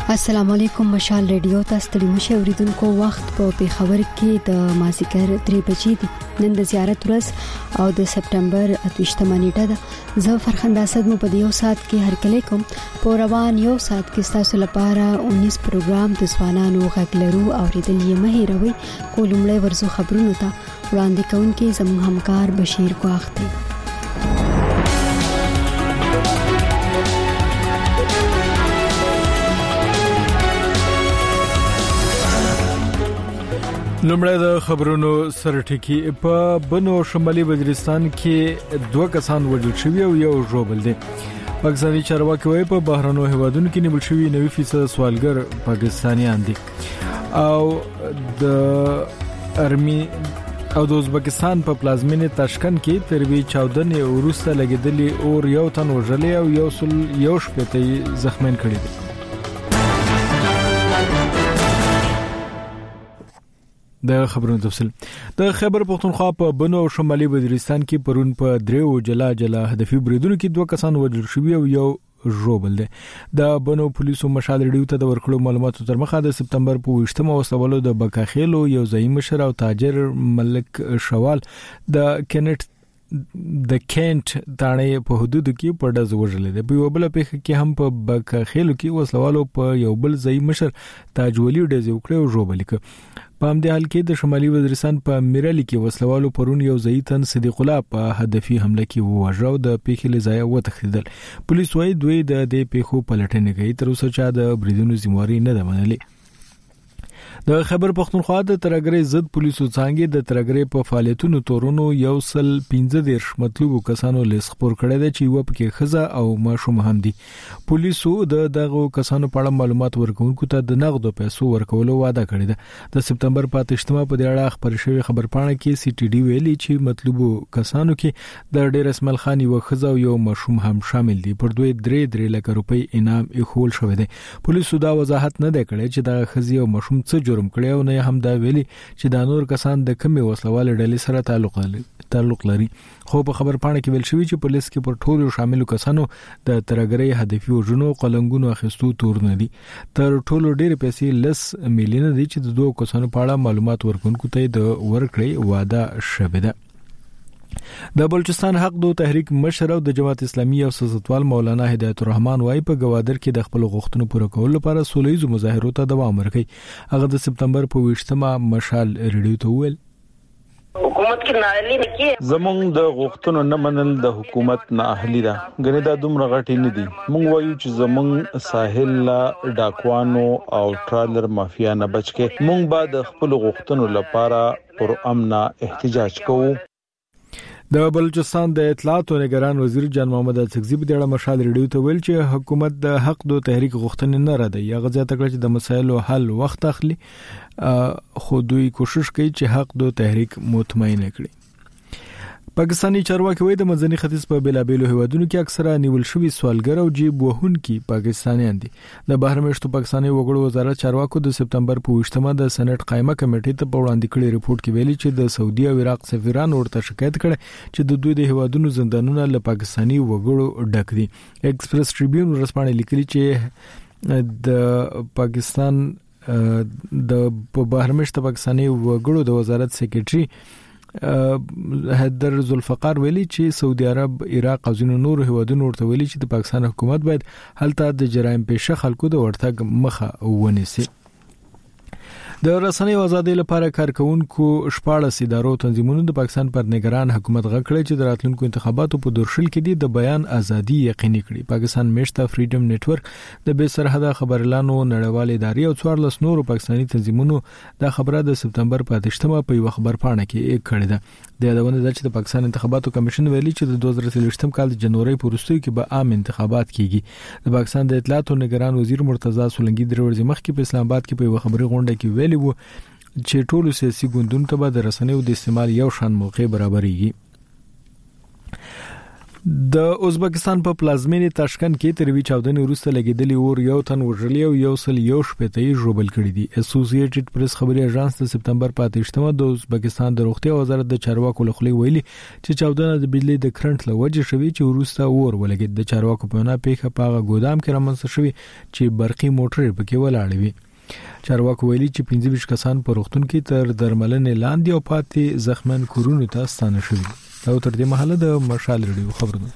السلام علیکم مشال ریډیو تاسو ته مشه اوریدونکو وخت په پیښور کې د مازیګر 3 بجې دی نن د زیارت ورځ او د سپټمبر 28 نیټه ده زه فرخنده اسد مو په یو ساعت کې هرکلی کوم په روان یو ساعت کې تاسو لپاره 19 پروګرام د ځوانانو غږلرو اوریدل یې مه هیروئ کولمړې ورزو خبرونه ته وړاندې کوونکې زموږ همکار بشیر ګواخ دی لومړی د خبرونو سره ټکی په بنو شمالي وزیرستان کې 2 کسان وژل شوي او یو ژوبل دي پاکستاني چارواکي وايي په بهرانو هیوادونو کې نیول شوي 90% سوالګر پاکستانیان دي او د ارمي او د ازبکستان په پلازمینه تاشکند کې تروي 14 وروسته لګیدلې اور یو تن وژلې او یو شپته زخمین کړي دي د خبرونو تفصیل د خیبر پختونخوا په بنو شمالي وزیرستان کې پرون په دریو جلا هدفي بریدونو کې 2 کسان وژل شوي او یو ژوبل دي د بنو پولیسو مشال ریډیو ته د ورکړو معلوماتو تر مخه د سپتمبر په 28مه وسولو د بکاخیلو یو ځای مشر او تاجر ملک شوال د کینټ تانه په حدود کې په ډز وژل دي په بل پیخ کې هم په بکاخیلو کې وسلوالو په یو بل ځای مشر تاجولی ډز وکړو او ژوبل کې په همدې حال کې د شمالي وزیرستان په میرالي کې وسلوالو پرون یو ځای تن صدیق الله په هدفي حمله کې وواژه د پیښې لځای وتښتیدل پولیس وايي دوی د دې پیښو پلټنه کوي تر اوسه چې د بریدونو ذمہواری نه ده منلې د خیبر پختونخوا د ترګری ضد پولیسو څنګه د ترګری په فعالیتونو تورونو یو سل 15 مطلوبو کسانو لیست خبر کړی دی چې و پکې خزه او ماشوم هم دي پولیسو دغه کسانو په اړه معلومات ورکوونکو ته د نغدو پیسو ورکولو وعده کړې ده د سپتمبر په 28مه په دې اړه خبر شوی خبرپاڼه کې سی ټي ډي ویلي چې مطلوبو کسانو کې د ډیر اسماعیل خان یو خزه او یو ماشوم هم شامل دي پر دوی 3 لک روپۍ انعام ایښول شوی دی پولیسو دا وضاحت نه کړي چې د خزي او ماشوم څه جرم کړي او نه هم دا ویلي چې د نور کسان د کمی وسلواله ډلې سره تعلق لري خو په خبرپاڼه کې ویل شوی چې پولیس کې پر ټولو شامل کسانو د ترګری هدفي وژنو قلنګونو اخیستو تور نه دي تر ټولو ډېر پیسې لس میلیونه دي چې د 2 کسانو په اړه معلومات ورکونکو ته د ورکړې وعده شوه ده د بلوچستان حق دو تحریک مشر او د جماعت اسلامي او سیاستوال مولانا هدایت الرحمن وايي په گوادر کې د خپل غوښتنو پوره کولو لپاره سولهیزو مظاهرو ته دوام ورکړي هغه د سپتمبر په 28مه مشال ریډیو ته ویل حکومت کې نااهلي کې زمونږ د غوښتنو نه منل د حکومت نااهلي ده غني دا دومره غټي نه دي مونږ وایو چې زمونږ ساحل لا ډاکوانو او ټرالر مافیا نه بچ کې مونږ به د خپل غوښتنو لپاره پر امن احتجاج کوو د بلوچستان د اطلاعات او نگران وزیر جان محمد اڅکزي په اړه مشال ریډیو ته ویل چې حکومت د حق دو تحریک غوښتنې نه ردی یا غزا تکړه چې د مسایلو حل وخت اخلي خو دوی کوشش کوي چې حق دو تحریک مطمئن کړي پاکستاني چارواکي وايي د منځني ختیځ په بیلابېلو هیوادونو کې اکثره نیول شوي سوالګر او جیب وهونکي پاکستانیان دي د بهر مشتو پاکستاني وګړو وزارت چارواکو د سپتمبر په 28مه د سېنات قائمه کمیټې ته په وړاندې کړي ریپورت کې ویلي چې د سعودي او عراق سفیران ورته شکایت کړي چې د دوی د هیوادونو زندانونه له پاکستاني وګړو ډک دي ایکسپریس ټریبیون ورسپانې لیکلي چې د پاکستان د بهر مشتو پاکستاني وګړو د وزارت سیکریټري حیدر ذوالفقار ویلي چې سعودي عرب عراق او ځینو نور هیوادونو ورته ویلي چې د پاکستان حکومت باید هلته د جرایم پیشه خلکو د ورتګ مخه ونیسي د رسنیو ازادۍ لپاره کارکونکو 14 ادارو تنظیمونو د پاکستان پر نگران حکومت غږ کړی چې د راتلونکو انتخاباتو په دورشل کې د بیان ازادي یقیني کړي پاکستان میشته فریډم نتورک د بے سرحده خبرلانو نړیوال ادارې او 14 نورو پاکستاني تنظیمونو د خبره د سپتمبر په 28مه په یو خبرپاڼه کې کړې ده د یادونه ده چې د پاکستان انتخاباتو کمیشن ویلي چې د 2023م کال د جنوري په وروستیو کې به عام انتخابات کیږي د پاکستان د اطلاعات او نگران وزیر مرتضی سولنګي د ورځې مخکې په اسلام آباد کې په یو خبري غونډه کې ویلي وو چې ټولو سیاسي ګوندونو ته به د رسنیو د استعمال یو شان موقع برابرېږي د ازبکستان په پلازمینې تاشکند کې تروي چاودنې وروسته لګیدلې اور یو تن وژلی او یو سل یو شپېته ژوبل کړي دي. اسوسییټډ پریس خبري اژانس د سپتمبر په 28مه د ازبکستان د روغتیا وزارت د چارواکو لخوا ویلي چې چاودنه د بجلی د کرنټ لوجه شوی چې وروسته اور ولګید. د چارواکو په وینا پیښه په ګودام کې رامنځته شوی چې برقي موټر پکې ولاړ وي. چارواکو ویلي چې 25 کسان په روغتون کې تر درملنې لاندې او پاتې زخمن کورونو ته ستانه شوي. او تر دې مهاله د مشال ریډیو خبرونه.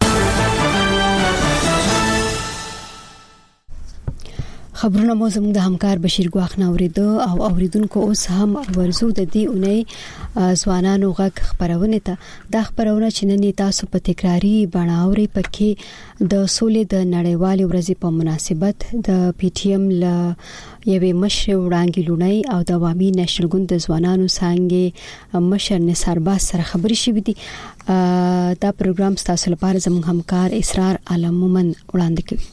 خبرونه مو زموږ د همکار بشیر ګواخ ناوریدو او اوریدونکو اوس هم ورزو د دې اونۍ ځوانانو غږ خبرونه ته د خبرونه چې نن تاسو په تکراری بڼاوري پکې د سولې د نړیوالې ورځې په مناسبت د پی ټی ایم ل یوې مشر وړاندې لونی او د عوامي نېشنل ګوند د ځوانانو څنګه مشر نثار باز سره خبري شوې دي. دا پروګرام تاسو لپاره زموږ همکار اسرار عالم مومن وړاندې کوي.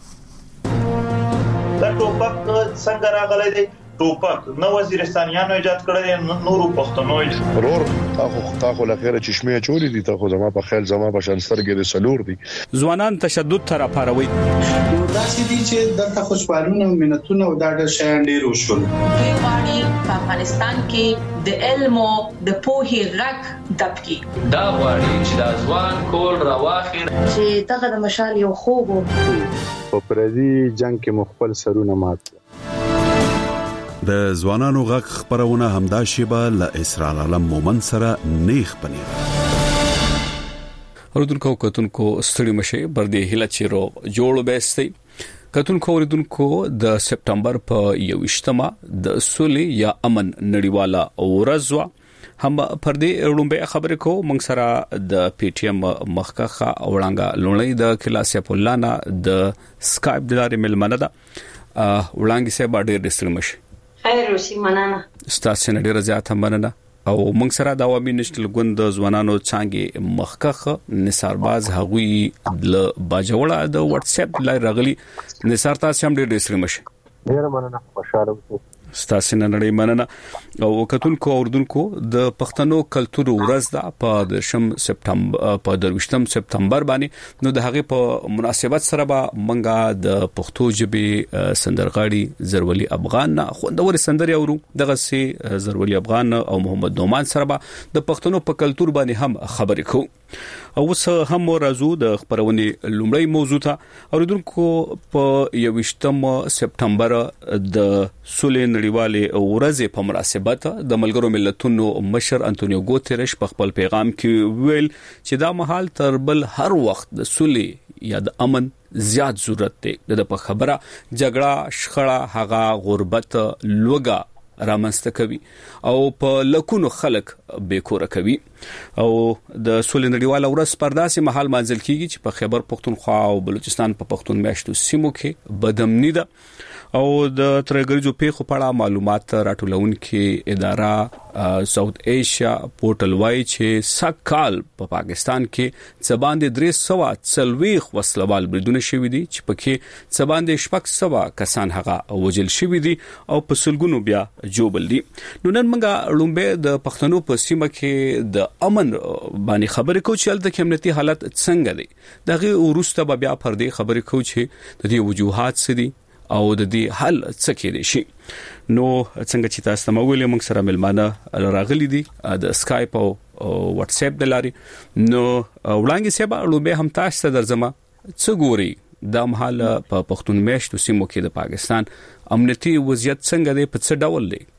دا ټوپک څنګه راغلی دی؟ ټوپک نو وزیرستانیانو ایجاد کړی، نورو پښتنو ورور تاخو لخيره چشمه چولې دي، تاخو زما په خیال زما په شانستر کې د سلور دي. ځوانان تشدد تر اپاروي دا سدي چې دغه خوشبالونه منتونه او دا د شیان ډیر وشول. غواړي په افغانستان کې د علم او د پوهې غږ دبکي. دا غواړي چې د ځوان کول راواخیر چې دغه د مشال یو خوب په پردي جنگ کې مخبل سرونه مات. د ځوانانو غږ خبرونه همدا شیبه ل اسرار عالم مومن سره نیخ پنیر. اوردونکو کتونکو ستړي مشه بر دې هله چیرو جوړ بیستي. کتونکو اوردونکو د سپتمبر په 28مه د سولې یا امن نړیواله ورځ هم پر دې وړاندې خبرې کو موږ سره د پی ټی ایم مخکخه وړاندې لونی د کلاسه پولانا د سکایپ د لارې ملمنه ده. وړاندې سه باندې ډیستر مشه خیر اوسې مننه. ستاسو نه ډیره زیاته مننه. او موږ سره د عوامي نېشنل ګوند د ځوانانو څنګه مخکخه نثار باز هغوی د باجوړه د واتس اپ لای راغلي. نثار تاسو هم ډیر ډیره مشه ډیره مننه. خوشاله اوسئ. ستاسو نه نړۍ مننه. او کتونکو اوردونکو د پښتنو کلتور ورځ ده په 10 سپتمبر باندې. نو د هغه په مناسبت سره به منګه د پښتو ژبې سندرغاړي زرولي افغان خوندور سندري اورو. دغه سي زرولي افغان او محمد دومان سره به د پښتنو په کلتور باندې هم خبرې کوو. او اوس هم راځو د خبرونې لومړی موضوع ته. اوریدونکو په 28 سپتمبر د سولې نړیوالې ورځې په مناسبت د ملګرو ملتونو مشر انټونیو ګوتریش په خپل پیغام کې ویل چې دا مهال تر بل هر وخت د سولې یا د امن زیات ضرورت دی. د په خبره جګړه شخړه هغه غربت لوګه رامنځته کوي او په لکونو خلک بیکوره کوي. او د سولې نړیواله ورځ پر داسې مهال منځل کیږي چې په خیبر پختونخوا او بلوچستان په پښتون میاشتو سیمو کې بدامنی ده. او د ترګریزو پیښو په اړه معلومات راټولونکي اداره ساوث ایشیا پورټل وایي چې سکهال په پاکستان کې څباندې 340 وسلوال بریدونه شوي دي چې پکې څباندې 600 کسان هغه وژل شوي دي او په سلګونو بیا جوبل دي. نو نن موږ لومبه د پښتنو په سیمه کې د امن باندې خبرې کوو چې د کمیونټي حالت څنګه دي. دغه وروسته بیا پر دې خبرې کوو چې د دې وجوهات څه دي او د دې حل څه کېدای شي. نو څنګه چې تاسو ته ویلې موږ سره ملمانه راغلي دي د سکایپ او واتس اپ د لاري. نو وړاندې سبا لوبه هم تاسو ته درځم څه ګوري د مهال په پښتون میاشتو سیمو کې د پاکستان امنیتي وضعیت څنګه دی، په څه ډول دی؟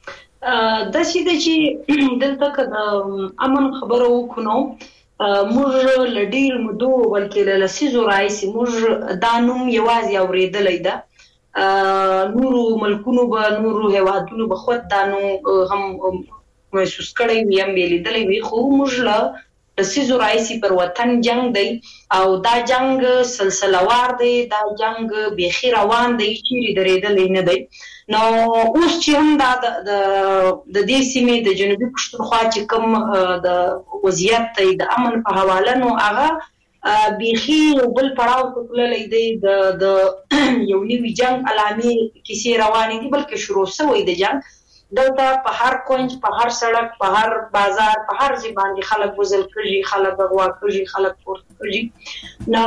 د چې دلته د امن خبرو وکړو موږ لډیر مدو ولکه لسیزو راځي موږ دانوم یوازې اوریدلې ده. نورو ملکونو به نورو هوادونو به خود دانو هم محسوس کړی وي هم لیدلې وي، خو موږ له لسیزو راځي پر وطن جنگ دی او دا جنگ سلسلوار دی، دا جنگ بیخي روان دی، چیرې درېدلې نه دی. نو اوس چې هم دا د دې سیمې د جنوبي پښتونخوا چې کوم د وضعیت د امن په حواله نو هغه بیخي بل پړاو ته تللی دی. د یو نوي جنگ علامې کیسې روانې دي، بلکې شروع شوی د جنگ دلته په هر کونج، په هر سړک، په هر بازار، په هر ځای باندې خلک وزل کوي، خلک غوا کوي، خلک پورته کوي. نو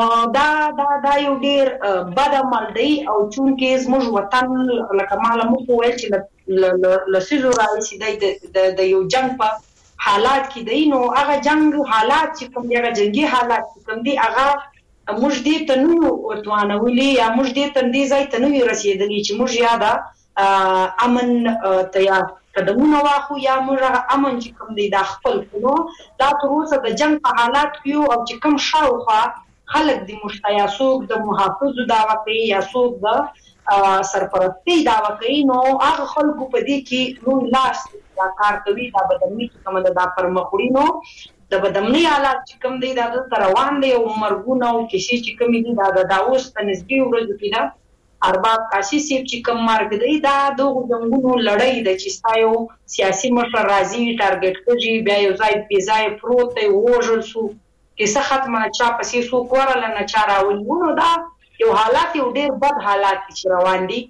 دا یو ډیر بد عمل دی او چونکې زموږ وطن لکه مالا مو وویل چې لسیزو راځي د یو جنگ په حالات کې دی. نو هغه جنگ حالات چې کوم دی، هغه جنگي حالات چې کوم دی، هغه موږ دې ته نو ورتوانولي یا موږ دې ته دې ځای ته نو رسیدلی چې موږ یا دا امن تیار قدمونه واخو یا موږ امن چې کوم دی دا خپل کړو. دا تر اوسه د جنگ په حالات کې او چې کوم شاوخوا خلک د مشتیاسوب د محافظو دعوا کوي یا څوک د سرپرستی دعوا کوي، نو هغه خلکو په دې کې نو لاس دا کار کوي. دا بدمني چې کوم دا پرمخوړي، نو د بدمني حالات چې کوم دی دا د روان دی او مرګونه او کیسې چې کوم دي دا اوس په نسبي ورځو کې دا ارباب کاشي سیب چې کوم مرګ دی دا د جنگونو لړۍ د چې ستایو سیاسي مشر راځي ټارګټ کوي، بیا یو ځای په ځای پروت دی وژل سو کیسه ختمه چا پسې سو کورل نه چا راولونه. دا یو حالات یو ډیر بد حالات چې روان دي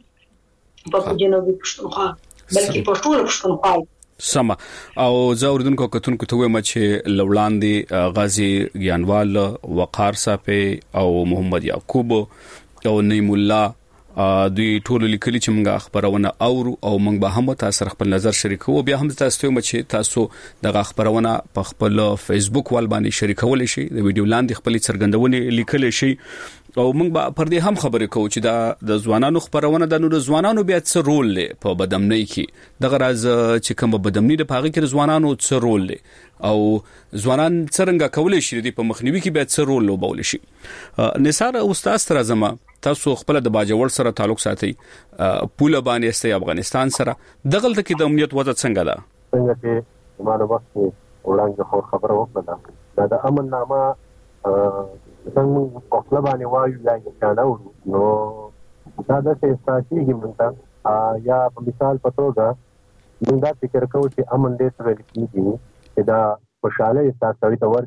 په جنوبي پښتونخوا بلکې په ټول پښتونخوا. سما او زه اوردونکو کتونکو ته وایم چې لوړاندې غازی ګیانوال، وقار صاحب او محمد یعقوب او نعیم الله دوی ټول لیکلي چې موږ خبرونه اورو او موږ به هم تاسو خپل نظر شریکو. بیا هم تاسو ته چې تاسو دغه خبرونه په خپل فیسبوک وال باندې شریکول شي، د ویډیو لاندې خپل څرګندونه لیکل شي او موږ به پر دې هم خبرې کوو چې د ځوانانو خبرونه د نور ځوانانو بیا څه رول لري په بدامنۍ کې. دغه راز چې کوم بدامنۍ د پاغي کې ځوانانو څه رول لري او ځوانان څنګه کولای شي د په مخنیوي کې بیا څه رول لوبول شي. نثار استاد سره زما تاسو خپل د باجوړ سره تعلق ساتي، پوله باندې است افغانستان سره دغه تل کې د امنیت وضع څنګه ده؟ څنګه چې زموږ وخت وړاندې خبره وکړه د امن نامه څنګه په خپل باندې وایو یا څنګه نو دا د سیاسي موږ یا په مثال په توګه موږ دا فکر کوو چې امن دې څه ویل کیږي چې دا خوشاله احساسوي ته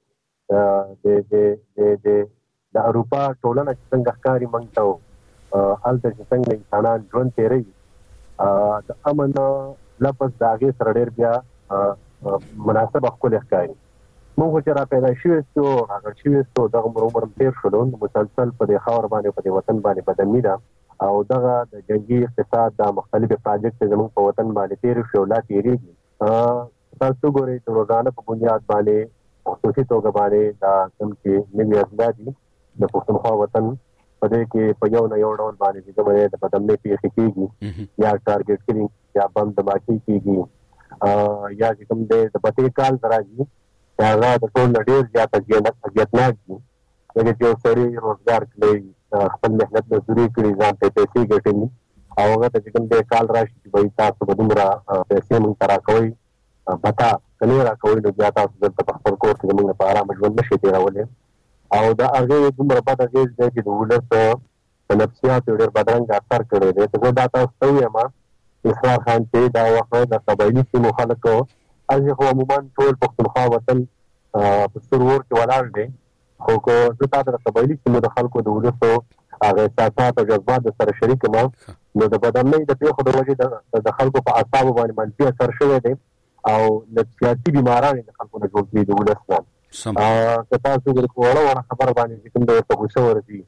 ورته د اروپا ټولنه څنګه ښکاری موږ ته الته څنګه انسانان ژوند تیري د امن لپس داغه سره ډیر بیا مناسب خپل ښکاری موږ چې را پیدا شوې څو هغه شوې دغه عمر تیر شول مسلسل په دې خاور باندې په دې وطن باندې بدمنی ده او دغه د جنگي اقتصاد د مختلفو پروژې زموږ په وطن باندې تیر شو لا تیریږي. تاسو ګورئ چې روزانه په بنیاد باندې خصوصي توګه باندې دا کوم چې نوي ازادي د پښتونخوا وطن په دې کې په یو نه یو ډول باندې چې د بدمنۍ پیښې کیږي یا ټارګټ کیږي یا بم دماکي کیږي یا چې کوم د پټې کال راځي دا د ټول ډیر زیات اجازهناک دي چې یو سړی روزګار کوي خپل مهنت مزدوري کوي ځان ته پیسې ګټي او هغه ته کوم د کال راشي چې وایي تاسو به دومره پیسې مونږ ترا کوي پتا کني را کوي نو بیا تاسو د خپل کور کې موږ په آرام ژوند نشئ تیرولای او دا هغه دومره بد اغیز دی چې د ولس په نفسیات ډېر بدرنګ اثر کړی دی. ته دا تاسو ته وایم اسرار خان چې دا وخت د قبایلی سیمو خلکو هغه عموما ټول پښتونخوا وطن په سرور کې ولاړ دي خو کو د تاسو د قبایلی سیمو د خلکو د ولسو هغه احساسات او جذبات سره شریک ما نو د بدامنۍ د پیښو د وجې د خلکو په اعصابو باندې منفي اثر شوی دی او د سیاسي بیمارانو د خلکو نه جوړ دي د ولس نه که تاسو د کوړه خبر باندې کوم د تاسو ورته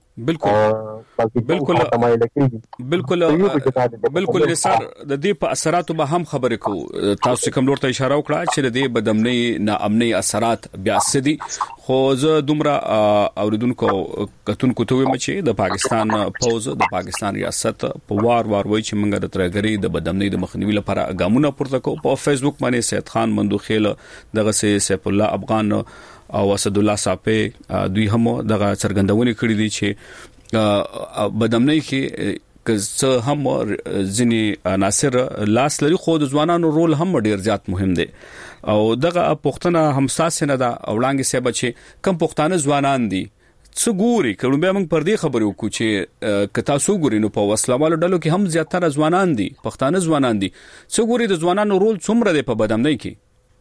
بالکل نثار د دې په اثراتو به هم خبرې کوو. تاسو کوم لور ته اشاره وکړه چې د دې بدامنۍ ناامنۍ اثرات بیا سدي خو زه دومره اوریدونکو کتونکو ته وایم چې د پاکستان فوج د پاکستان ریاست په وار وای چې موږ د ترګری د بدامنۍ د مخنیوي لپاره ګامونه پورته کوو. په فیسبوک باندې سید خان مندوخیل دغه سیف الله افغان او اسد الله صاحب دوی هم دغه څرګندونه کړې دي چې بدامنۍ کې که هم ځینی عناصر لاس لري خو د ځوانانو رول هم ډیر زیات مهم دی او دغه پښتنه همساس نه دا اولانګي سبب چې کم پښتانه ځوانان دي څو ګوري کله به موږ پر دې خبرو وکړو چې که تاسو ګورئ نو په وسلوالو ډلو کې هم زیاتره ځوانان دي پښتانه ځوانان دي څو ګوري د ځوانانو رول څومره دی په بدامنۍ کې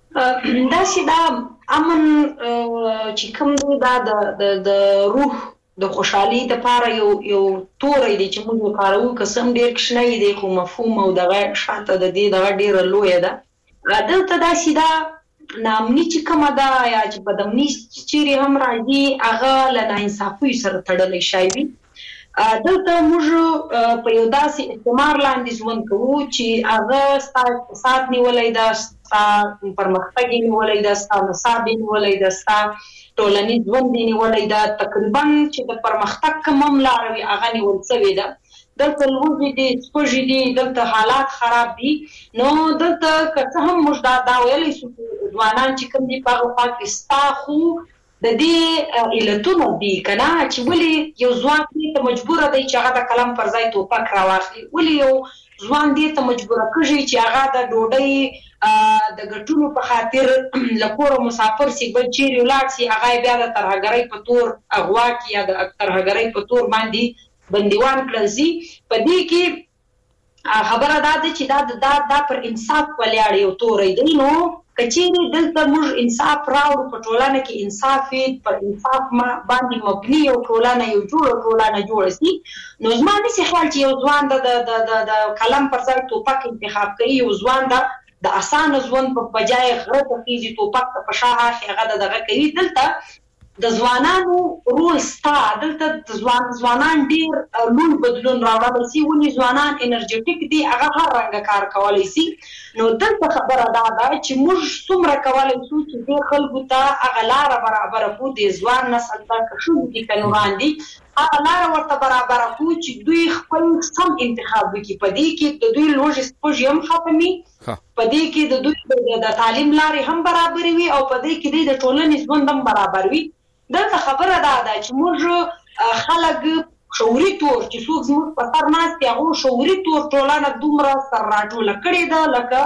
دا چې دا امن چې کوم دا د روح د خوشحالي د پاره یو توري دی چې موږ کارو قسم ډیر کښنه دی خو مفهوم او دغه شاته د دې دغه ډیر لوی ده دلته دا سیده نامني چې کومه ده یا چې بدامني چې هم راځي هغه له ناانصافۍ سره تړلی شوی دلته موږ په یو داسې استعمار لاندې ژوند کوو چې هغه ستا اقتصاد نیولی ده ستا پرمختګ یې نیولی ده ستا نصاب یې نیولی ده ستا ټولنیز ژوند یې نیولی ده تقریبا چې د پرمختګ کوم هم لاره وي هغه نیول شوې ده دلته لوږې دي سپږې دي دلته حالات خراب دي نو دلته که څه هم موږ دا ویلی شو ځوانان چې کوم دي په هغه خوا کې ستا خو د دې علتونه دي که نه چې ولې یو ځوان دې ته مجبوره دی چې هغه د قلم پر ځای توپک راواخلي ولې یو ځوان دې ته مجبوره کېږي چې هغه د ډوډۍ د ګټلو په خاطر له کوره مسافر سي بل چیرې ولاړ سي هغه یې بیا د ترهګرۍ په تور اغوا کړي یا د ترهګرۍ په تور باندې بندیوان کړل سي په دې کې خبره دا ده چې دا پر انصاف ولاړ یو توری دی نو کچېرې دلته موږ انصاف راوړو په ټولنه کې انصاف پر انصاف باندې مبني یو ټولنه یو جوړه ټولنه جوړه سي نو زما نسي خیال چې یو ځوان د قلم پر ځای توپک انتخاب کوي یو ځوان د اسانه ژوند په بجای غره ته خېږي توپک ته په شا اخلي هغه دغه کوي دلته د ځوانانو رول ستا دلته د ځوانان ډیر لوی بدلون راوړلی سي ولې ځوانان انرژیټیک دي هغه هر رنګه کار کولی سي نو دلته خبره دا ده چې موږ څومره کولی شو چې دې خلکو ته هغه لاره برابره کړو د ځوان نسل ته که ښځې دي که نوران دي هغه لاره ورته برابره کړو چې دوی خپل سم انتخاب وکړي په دې کې د دوی لوږې سپږې هم ختمي په دې کې د دوی د تعلیم لارې هم برابرې وي او په دې کې د ټولنې ژوند هم برابر وي دلته خبره دا ده چې موږ خلک شعوري تور چې څوک زموږ په سر ناست دي هغو شعوري تور ټولنه دومره سر راټوله کړې ده لکه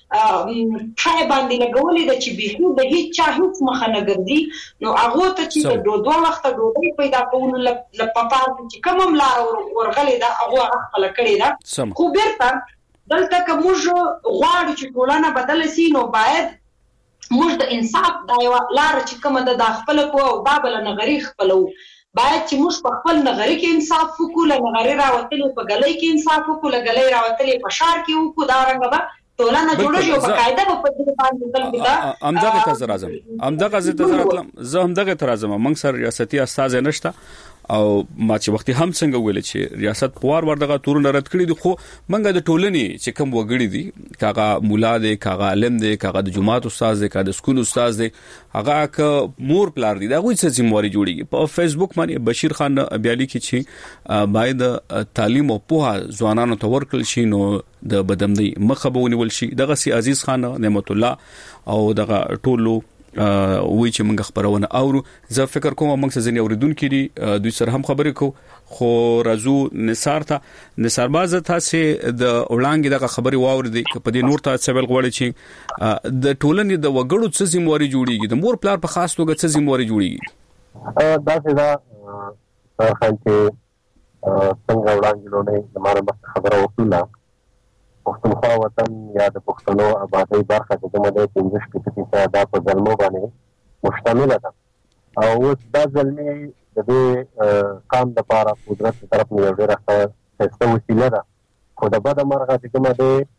پښه باندې لګولې ده چې بیخي د هېڅ چا هېڅ مخه نه ګرځي نو هغو ته چې د دوه وخته ډوډۍ پیدا کولو لپاره چې کوم هم لاره ورغلې ده هغو هغه خپله کړې ده خو بیرته دلته که موږ غواړو چې ټولنه بدله سي نو باید موږ د انصاف دا یو لار چې کومه ده دا خپل کو او بابل نغری خپلو باید چې موږ په خپل نغری کې انصاف وکړو له نغری راوتلې په غلې کې انصاف وکړو له غلې راوتلې په شار کې وکړو دا رنګ به ټولنه جوړه شي په قاعده په دې باندې خلک ته امدغه تاسو راځم امدغه زه همدغه تر راځم موږ سره ریاستي استاد نشته او ما چې وختي هم څنګه ویل چې ریاست پوار وردغه تورونه رد کړی دي خو منګه د ټولنې چې کوم وګړي دي کاغه مولا دي کاغه عالم دي کاغه د جماعت استاد دي کاغه د سکول استاد دي هغه ک مور پلار دي دا غوښ څه ذمہواری جوړیږي په فیسبوک باندې بشیر خان بیالي کې چې باید تعلیم او پوهه ځوانانو ته ورکړل شي نو د بدمنۍ مخه به ونیول شي دغه سي عزیز خان نعمت الله او دغه ټولو وی چې موږ خبرونه اورو زه فکر کوم موږ ځنې اوریدونکو دي دوی سره هم خبرې کو خو رازو نثار باز تاسو د وړاندې دغه خبري واوریدي په دې نور ته سوال غوړي چې د ټولنې د وګړو څه ذمہواری جوړیږي د مور پلار په خاص توګه څه ذمہواری جوړیږي دا څنګه څنګه وړاندې لونه زموږ خبره وکړه پښتونخوا وطن یا د پښتنو آبادی برخه د کومه د 15% دا په ځلمو باندې مشتمل ده او دا ځلمي د دې قام د لپاره قدرت طرف نه ډیره ښه وسیله ده خو د بده مرغه چې کومه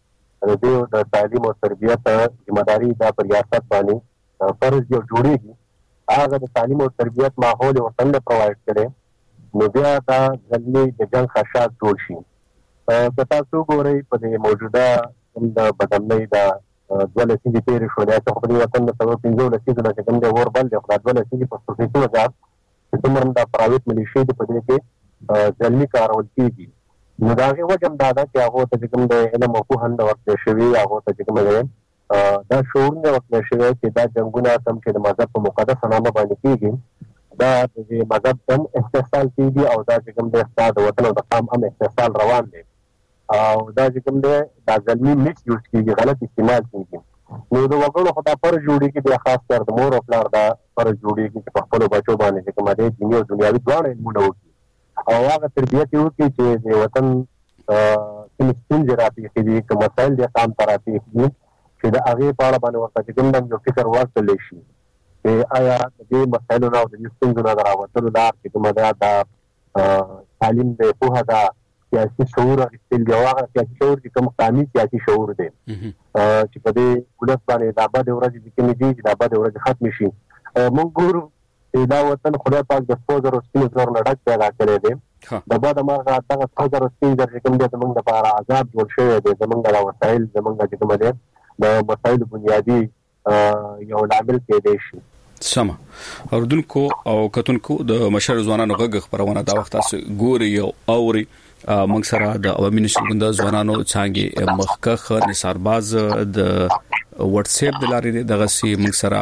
د تعلیم او تربیت ذمہداري د ریاست باندې فرض یو جوړیږي هغه د تعلیم او تربیت ماحول ورته پرووایډ کړي نو بیا دا ځلمي د جنگ خشاک جوړ شي که تاسو ګورئ په دې موجوده د بدمنۍ د دوه لسیزې تېرې شولې چې خو په دې وطن د 15 لسیزو نه چې کوم دی اور بل دی خو دا دوه لسیزې په خصوصي توګه چې څومره د پرایویټ ملیشې دي په دې کې ځلمي کارول کېږي نو د هغې وجه هم دا ده چې هغو ته چې کوم د علم او پوهه نه ورکړی شوي هغو ته چې کوم دی دا شعور نه ورکړی شوی چې دا جنګونه کوم چې د مذهب په مقدسه نامه باندې کېږي دا د مذهب هم استحصال کېږي او دا چې کوم دی ستا د وطن او د قام هم استحصال روان دی او دا چې کوم دی دا ځلمي مس یوز کېږي غلط استعمال کېږي نو د وګړو خو دا فرض جوړېږي بیا خاص کر د مور او پلار دا فرض جوړېږي چې په خپلو بچو باندې چې کومه دی دیني او دنیاوي دواړه علمونه وکړي او هغه تربیت یې وکړي چې د وطن کومې ستونزې راپېښې دي که مسایل د قام ته راپېښ دي چې د هغې په اړه باندې ورته چې کوم یو فکر ورکړلی شي آیا د دې مسایلو نه او د ستونزو نه راوتلو لار چې کومه ده د تعلیم د پوهه د سیاسي شعور اخیستل دی، هغه سیاسي شعور چې کوم قانوني سیاسي شعور دی چې په دې ولس باندې د آباد ورځې چې کومې دي چې د آباد ورځې ختم شي. موږ ګورو چې دا وطن خدای پاک د 2013 نه ډک پیدا کړی دی. د بعد مرغه دغه 2013 چې کوم دی زموږ لپاره عذاب جوړ شوی دی. زموږ د وسایل زموږ چې کوم دی د مسایل بنیادی یو لامل کېدای شي. سم اوردونکو او کتونکو د مشر ځوانانو غږ خبرونه دا وخت تاسو ګوري او اوري موږ سره د عوامي نشریاتو د ځوانانو څنګه مخکخ نثارباز د واتس اپ د لارې دغه سي موږ سره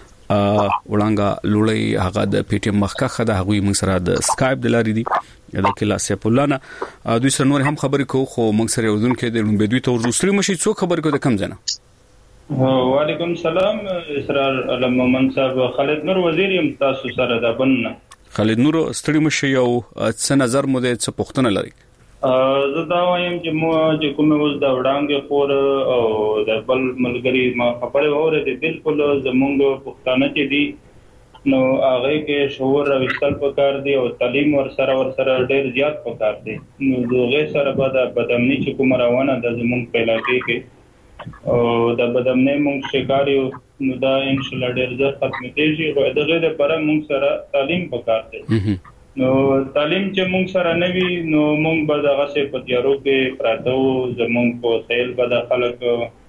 وړانګه لولې هغه د پی ټی ایم مخکخ د هغوی موږ سره د اسکایپ د لارې دي د کلا سپولانا دوی سره نور هم خبرې کوو خو موږ سره اوردونکو د لومبه دوی تور رسري مشي څو خبرې کوو د کم ځنه. وعلیکم السلام اسرار علم مومن صاحب، خالد نور وزیر یم تاسو سره د بننه. خالد نور ستړي مشه یو څه نظر مو د څه پوښتنه لري؟ زه دا وایم چې مو چې کوم اوس د وړاندې خور او د بل ملګری ما خبره اورېدې بالکل زمونږ پښتانه چې دي نو هغه کې شعور راوستل پکار دي او تعلیم ور سره ډېر زیات پکار دي. نو دغه سره به د بدامني چې کوم روانه د زمونږ په علاقې کې او د بدامني مونږ شکار یو نو دا ان شاء الله ډېر ژر ختم کیږي. او دغه لپاره مونږ سره تعلیم پکار دي. نو تعلیم چې مونږ سره نه وي نو مونږ به دغه څه په تیارو کې پراته وو. زمونږ په وسایل به د خلک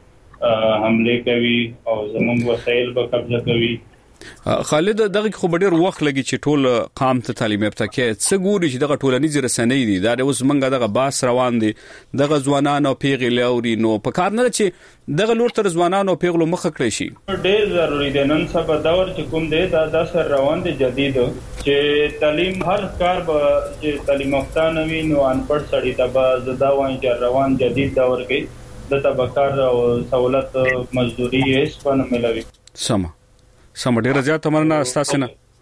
حمله کوي او زمونږ وسایل به قبضه کوي. خالد دغه خو ډېر وخت لګي چې ټول قام ته تعلیم یافته کې څه ګوري چې دغه ټولنیز رسنۍ دي دا اوس منګه دغه باس روان دي دغه ځوانانو پیغلې اوري نو په کار نه چې دغه لور تر ځوانانو پیغلو مخ کړی شي. ډېر ضروری دی. نن سبا دور چې کوم دی دا سر روان دي جدید چې تعلیم هر کار به چې تعلیم یافته نه وي نو انپړ سړی ته به زدا وایي چې روان جدید دور کې د تبکار او سہولت مزدوري هیڅ په ملوي. سم ډیره زیات تمرنه استاسنه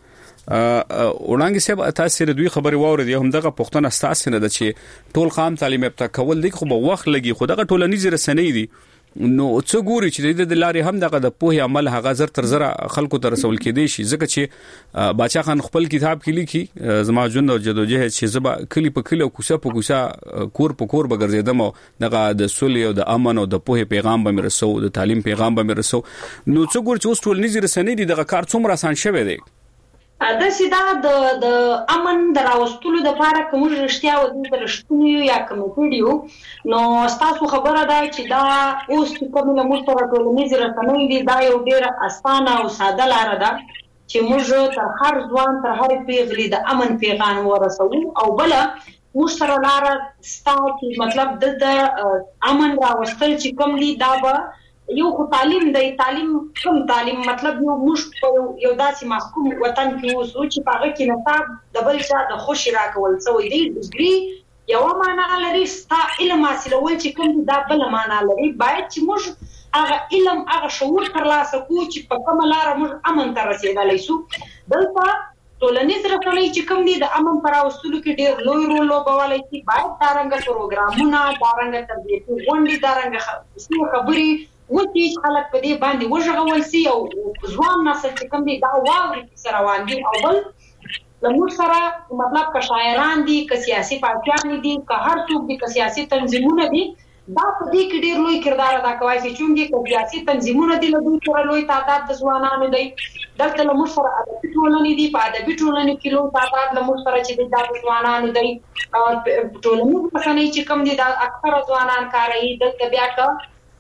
وړاندې سب تاسو د دوی خبري واورې هم دغه پښتون استاسنه د چې ټول قام تعلیم یافته کول دي خو په وخت لګي خو دغه ټولنیز رسنۍ دي نو څو ګوري چې د لارې هم دغه د پوهه عمل هغه زر تر زره خلکو ته رسول کېدی شي ځکه چې باچا خان خپل کتاب کې لیکي زما ژوند او جدوجہد چې زبا کلی په کلی او کوڅه په کوڅه کور په کور بغرزیدم دغه د صلح او د امن او د پوهه پیغام به مرسو د تعلیم پیغام به مرسو نو څو ګوري چې اوس ټول نږدې رسنۍ دي دغه کار څومره آسان شوی دی. د سیدا د امن دراوستلو د لپاره کوم رښتیا ودی د رښتونیو یا کوم ویډیو نو تاسو خبره ده چې دا اوس کوم له مستر ټولنیز رسنۍ دي دا یو ډیر اسانه او ساده لار ده چې موږ تر هر ځوان تر هر پیغلي د امن پیغام ورسو او بل مستر لار ستاسو مطلب د امن راوستل چې کوم دي دا به یو خو تعلیم دی. تعلیم کوم تعلیم مطلب یو موږ یو داسې محکوم وطن کې اوسو چې هغه کې نصاب د بل چا د خوشي راکول سوی دی. ډیګري یو معنا لري ستا علم حاصلول چې کوم دا بل معنا لري. باید چې موږ هغه علم هغه شعور ترلاسه کوو چې په کومه لار موږ امن ته رسیدلی شو. دلته ټولنیز رسنۍ چې کوم دي د امن پر راوستلو کې ډیر لوی رول لوبولی شي. باید دا رنګه پروګرامونه دا رنګه تربیتي غونډې دا رنګه خبرې وڅ خلک په دې باندې وژغول سي او ځوان نسل چې کوم دي دا واوري چې روان دي او بل لمر سره مطلب که شاعران دي که سیاسي پارټیان دي که هر څوک دي که سیاسي تنظیمونه دي دا په دې کې ډیر لوی کردار ادا کوي چې چونګي که سیاسي تنظیمونه دي له دوی سره لوی تعداد د ځوانانو دی. دلته لمر سره ادبي ټولنې دي په ادبي ټولنې کې لوی تعداد لمر سره چې د ځوانانو دی. ټولنیز رسنۍ چې کوم دي دا اکثره ځوانان کاروي. دلته بیا که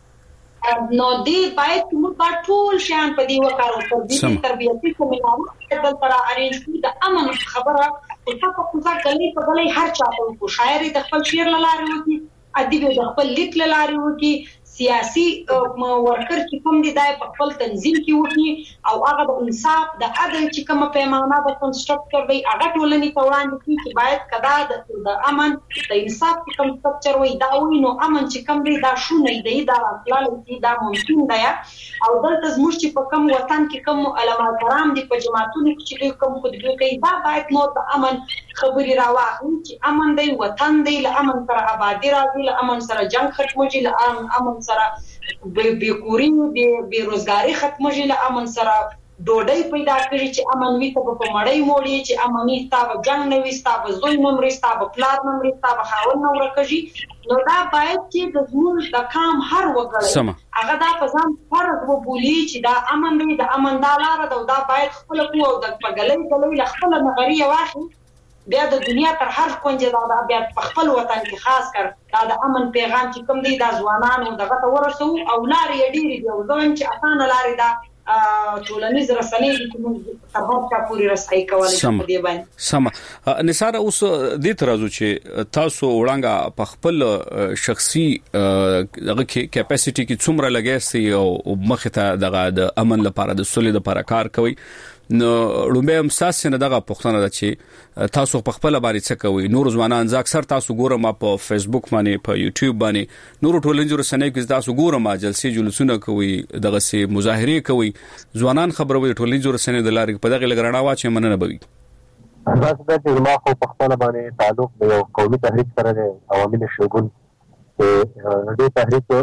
نو دی باید موږ ټول شان په دی وکړو تربیتي کومه د پر ارینج د امن خبره او تاسو څنګه کلی په غلې هر چا په شاعري د خپل شعر لاره وکي ادیب د خپل لیک لاره وکي سیاسي ورکر چې کوم دي د خپل تنظیم کې وکي او هغه د انصاف د عدل چې کومه پیمانه د کنسټرکټر دی هغه ټولنې ته وړاندې کړي چې باید کدا د امن د انصاف کوم سټرکچر وي دا وي نو امن چې کوم دی دا شونه دی دا اصلاً دا ممکن دی. او دلته زموږ چې په کوم وطن کې کوم علما کرام دي په جماعتونو کې چې کوم خودګي کوي دا باید نور د امن خبري راوړي چې امن دی وطن دی له امن سره آبادی راځي له امن سره جنگ ختمږي له امن سره بیکوري بیروزګاری ختمږي له امن سره ډوډۍ پیدا کړي چې امن وي ته په مړی موړي چې امن وي تاسو جنگ نه وي تاسو زوی نمرې تاسو پلار نمرې تاسو خاون نمرې کړي نو دا باید چې د زموږ د کام هر وګړي هغه دا په ځان فرض وبولي چې دا امن دی د امن د لار دا باید خپل قوت او د پګلې خپل نظریه واخلي بیا د دنیا تر هر کونج دا بیا په خپل وطن کې خاص کر دا امن پیغام چې کوم دی دا ځوانانو دغه ته ورسو او لارې ډېری دی او ځم چې اسانه لارې دا ټولنیز رسنۍ چې موږ تر هغه چا پوری رسای کولای شو دی باندې سم نثار اوس د ترازو چې تاسو وړاندې په خپل شخصي دغه کیپاسټي کې څومره لګیسي او مخه ته دغه د امن لپاره د سولې لپاره کار کوي نو لومبه هم تاسو نه دغه پښتنه ده چې تاسو په خپل باندې څه کوي نور ځوانان ځکه اکثر تاسو ګورم په فیسبوک باندې په یوټیوب باندې نور ټولنیز رسنۍ کې تاسو ګورم جلسې جلوسونه کوي دغه سي مظاهره کوي ځوانان خبروي ټولنیز رسنۍ د لارې په دغه لګرانه واچي مننه بوي تاسو د ما خو په خپل باندې تعلق د قومي تحریک سره د عوامل شګون د تحریک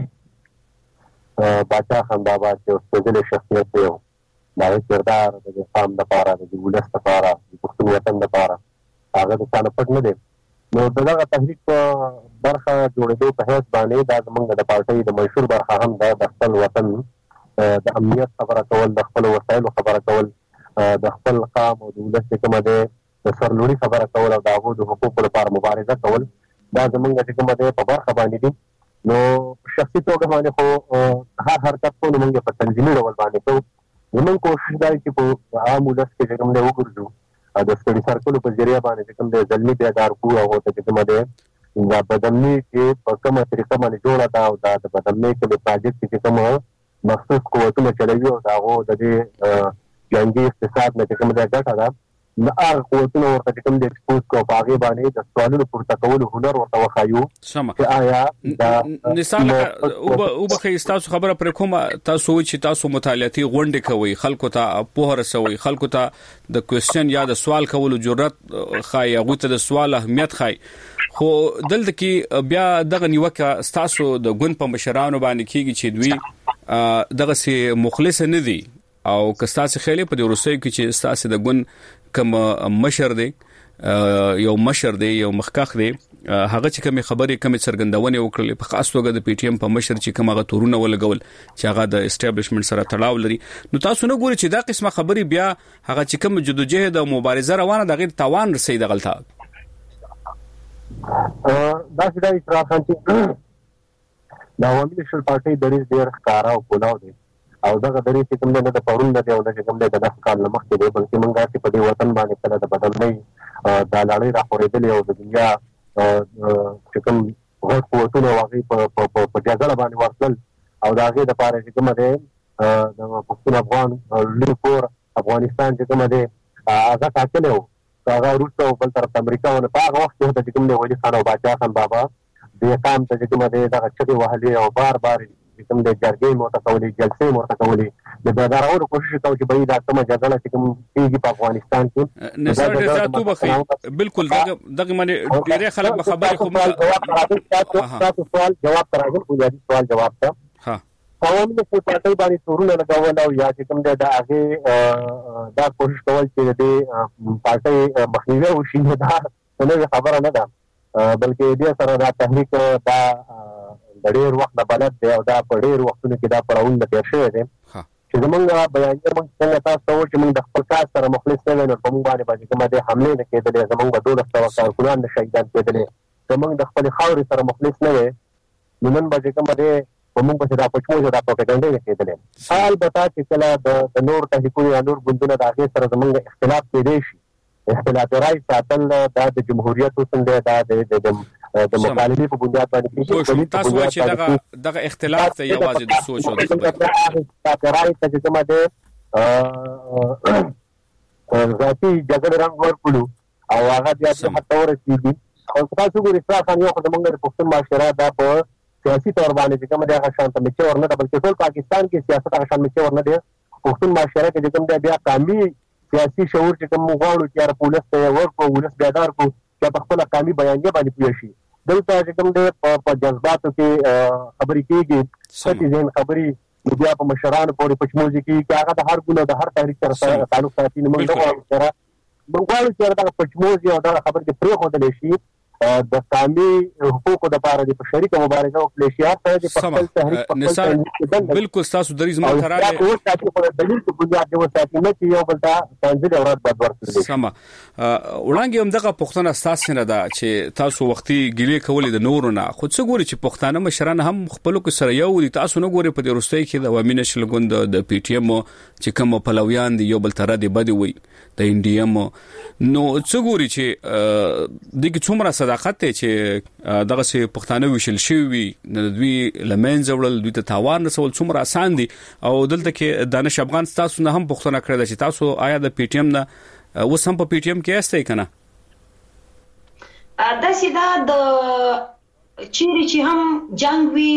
باچا خنداباد چې استاد شخصیت دی دا کردار د قام د پاره د ولس لپاره د پښتون وطن لپاره هغه د څه پټ نه دی نو دغه تحریک برخه جوړېدو په هیڅ باندې د زمونږ د پارټۍ د مشهور برخه هم د خپل وطن د امنیت خبره کول د خپل وسایلو خبره کول د خپل قام او د ولس کومه د سرلوري خبره کول او د هغو د حقوقو لپاره مبارزه کول دا زمونږ کومه د په برخه باندې دي نو شخصي توګه باندې خو هر حرکت ټول موږ په تنظیمي ډول باندې کوو زموږ کوشش دا چې په عام ولس کې کوم دی وګرځو د سټډي سرکل په ذریعہ باندې کوم دی ځلني بیدار کو او ته کوم دی دا بدلني چې په کومه طریقه باندې جوړه دا او د بدلني کې پروژې چې کوم مخصوص قوتونه چلوي او دا هغه د جنگي اقتصاد نه کوم دی ګټه ده نو هغه قوتونه ورته کوم دی ایکسپوز کو باغې باندې د سوالونو پورته کول هنر ورته وخایو چې آیا دا مثال او به تاسو خبره پر کومه تاسو چې تاسو مطالعاتي غونډې کوي خلکو ته په رسوي خلکو ته د کوېسچن یا د سوال کولو جرأت خای هغه ته د سوال اهمیت خای خو دلته کې بیا دغه نیوکه تاسو د ګوند په مشرانو باندې کیږي چې دوی دغه سي مخلص نه دي او کستاسي خېلې په روسي کې چې تاسو د ګوند کوم مشر دی یو مشر دی یو مخکخ دی هغه چې کوم خبرې کوم څرګندونه وکړلې په خاص توګه د پی ټی ایم په مشر چې کومه تورونه ولګول چې هغه د اسټابلیشمنت سره تړاو لري نو تاسو نه ګوري چې دا قسمه خبرې بیا هغه چې کوم جدوجہد او مبارزه روانه د غیر توان رسید غلطه دا چې دا اصرار خان چې دا عوامي نشل پارټي د ریس ډیر ښکارا او کولاو دي او دغه درې چې کوم نه د پرون نه دی او د کوم د دغه کال مخ کې دی بلکې موږ چې په دې وطن باندې کله د بدلنۍ د لړۍ راخورېدلې او د دنیا چې کوم غوړ قوتونه واغې په جګړه باندې ورتل او دا هغه د پاره چې کوم دی د پښتون افغان لوپور افغانستان چې کوم دی هغه ټاکلی و هغه روس او بل طرف امریکا ونه په هغه وخت کې د کوم دی ولی خان او باچا خان بابا د قام ته چې کوم دی دغه چغې وهلې او بار بار کوم د جرګې متقولي جلسې متقولي د بیدارولو کوشش کوي چې به دا کومه جګړه چې کوم کیږي په افغانستان کې نثار رضا تو بخي بالکل دغه باندې ډېر خلک خبرې کوم تاسو سوال جواب تراغل بنیادی سوال جواب ته ها قوانینو په پټای باندې تورونه لګول او یا چې کوم د هغه دا کوشش کول چې د پټای مخنیوي وشي دا څه خبره نه ده بلکې دې سره دا تحریک دا ډېر وخت د بلد دی او دا په ډېر وختونو کې دا پړاوونه تیر شوی دی چې زمونږ بیانیه موږ څنګه تاسو ته وایو چې موږ د خپل کار سره مخلص نه وینو په موږ باندې کومه د حمله نه کېدلې زمونږ د 12 کارکونان د شهیدان کېدلې زمونږ د خپل خاورې سره مخلص نه وي نن به کومه د موږ په دا پچمو دا پروپاګاندا نه کېدلې البته چې کله د نور تحریکونو یا نور ګوندونو د هغه سره زمونږ اختلاف کېدی شي اختلاف رائے ساتل د جمهوریت څنګه د مطالبه په بنیاد باندې تاسو چې دغه اختلاف ته یوازې د سوچ او د خبرې رائے ته کومه ده ذاتي جګړه رنګ ورکړو او هغه بیا په تور کېږي او تاسو ګورئ ځکه یو خدای موږ د پښتون معاشره دا په سیاسي تور باندې کومه ده هغه شانته مچ ورنه بلکې ټول پاکستان کې سیاست هغه شان مچ ورنه ده پښتون معاشره کې کوم ده بیا قومي سیاسي شعور چې کوم غواړو چې پولیس ته ورکو ولس بیدار کو چې په خپل قومي بیانیه باندې پوه شي دلته چې کوم ده په جذباتو کې خبرې کېږي سټیزن خبرې بیا په مشرانو پورې پچموزي کې هغه د هر ګونه د هر تحریک سره تعلق ساتي. موږ غواړو چې دا پچموزي او دا خبر کې پرې خوده شي د قومي حقوقو د لپاره د شریکه مبارزه او کلیشیا سره د خپل تحریک نثار بالکل تاسو دریز مو قرار دی او تاسو په دلیل په بنیاد د وساتې نه چې یو بل ته تنزل اورات بد ورته سم وړاندې هم دغه پښتنه اساس نه ده چې تاسو وختي ګلې کولې د نورونه خو څه ګوري چې پښتانه مشران هم خپل کو سره یو دي تاسو نه ګوري په دروستۍ کې د عوامي نشل ګوند د پی ټی ایم چې کوم پلویان دي یو بل تر دې بده وي د انډیم نو څه ګوري چې دغه څومره صداقت ته چې دغه سي پښتانه وشل شي د دوی لمن زوړل دوی ته تاوان رسول څومره آسان دي او دلته کې دانش افغان تاسو نه هم پښتنه کړی چې تاسو آیا د پی ټی ایم نه وسم په پی ټی ایم کې استای کنه دا سیدا د چیرې چې هم جنگ وی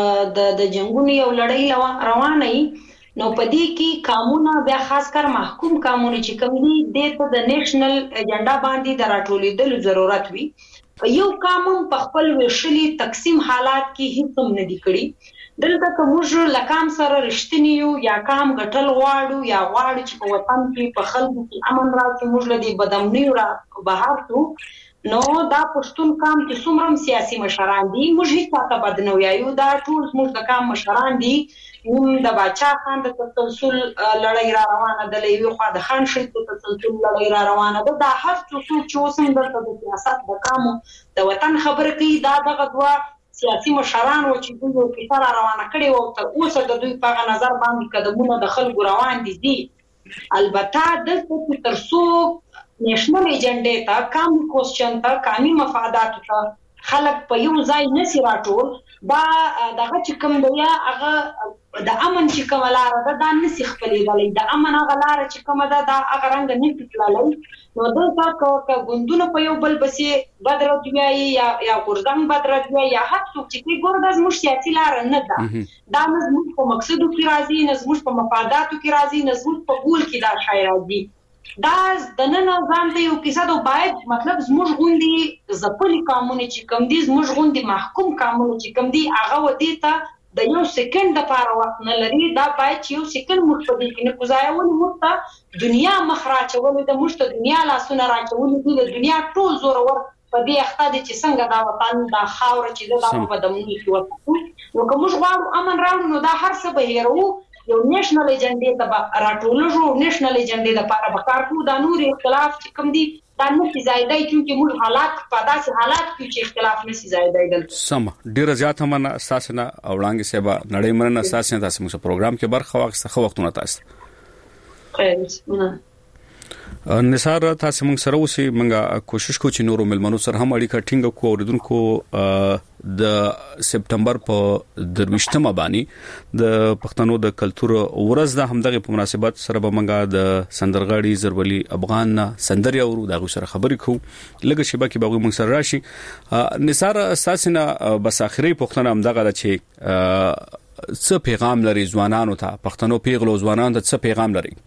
د جنگونو یو لړۍ روانه نو پدې کې قانون بیا خاص کر محکوم قانون چې کوم دي د نېشنل ایجنډا باندې د راټولېدل ضرورت وي یو قانون په خپل وشلي تقسیم حالات کې هیڅ هم نه دي کړی دلته کومج لکام سره رښتینی یو یا کام غټل غواړو یا غواړو چې په وطن کې په خلکو کې امن راځي موږ لدی بدامنی را بهر تو نو دا پښتون کام چې څومره سیاسي مشران دي موږ هیڅ څه بد نه وایو دا ټول موږ د کام مشران دي د باچا خان د تسلسل لړۍ را روانه ده لوي خو د خان شید د تسلسل لړۍ را روانه ده دا هر څه چې اوسم د سیاست د کامو د وطن خبره کوي دا دغه دوا سیاسي مشران و چې دوی په سره روانه کړي او تر اوسه د دوی په نظر باندې قدمونه د خلکو روان دي البته د ترسو نېشنل ایجنډا ته کام کوېسچن ته قومي مفادات ته خلک په یو ځای نسی راټول دا دغه چې کوم دی هغه د امن چې کوم لار ده دا نسی خپلېدلی د امن هغه لار چې کوم ده دا هغه رنګ نه پټللی نو دلته که ګوندونه په یو بل بسې بدرت وایي یا غورځنګ بدرت وایي یا هر څوک چې کوي ګور د زموږ سیاسي لار نه ده دا نه زموږ په مقصدو کې راځي نه زموږ په مفاداتو کې راځي نه زموږ په ګول کې دا شی راځي دا د نن ځان ته یو کیسه ده باید مطلب زموږ غوندي زپلي قانون چې کوم دي زموږ غوندي محکوم قانون چې کوم دي هغه ودی ته د یو سکند لپاره وخت نه لري دا باید چې یو سکند مخبدي کې نه گزایول مخته دنیا مخراچول د مشته دنیا لاسونه راچول دي د دنیا ټول زور ور په دې اخته دي چې څنګه دا وطن دا خاور چې دا په دمنو کې وته نو کوم ژغورو امن راوړو نو دا هر څه به هیرو یو نېشنل ایجنډا ته راټول شو نېشنل ایجنډا لپاره به کار کوو دا نور اختلاف چې کوم دي دا نشي زیاتای چې موږ حالات په داسې حالات کې چې اختلاف نشي زیاتای دل سم ډیر زیات هم اساسنه اوړانګ سبا نړۍ مرنه اساسنه تاسو موږ پروګرام کې برخه واخیسته خو وختونه تاسو خیر نثار تاسو موږ سره اوسې موږ کوشش کوو چې نورو ملمنو سره هم اړیکه ټینګ کوو اوریدونکو د سپټمبر په 23مه باندې د پښتنو د کلچر ورځ د همدغه په مناسبت سره به موږ د سندرغاړي زرولي افغان سندري او دغه سره خبرې کوو لکه شبکه کې به موږ سره راشي نثار اساسنه بس اخري پښتنه همدغه چې څه پیغام لري ځوانانو ته پښتنو پیغلو ځوانانو ته څه پیغام لري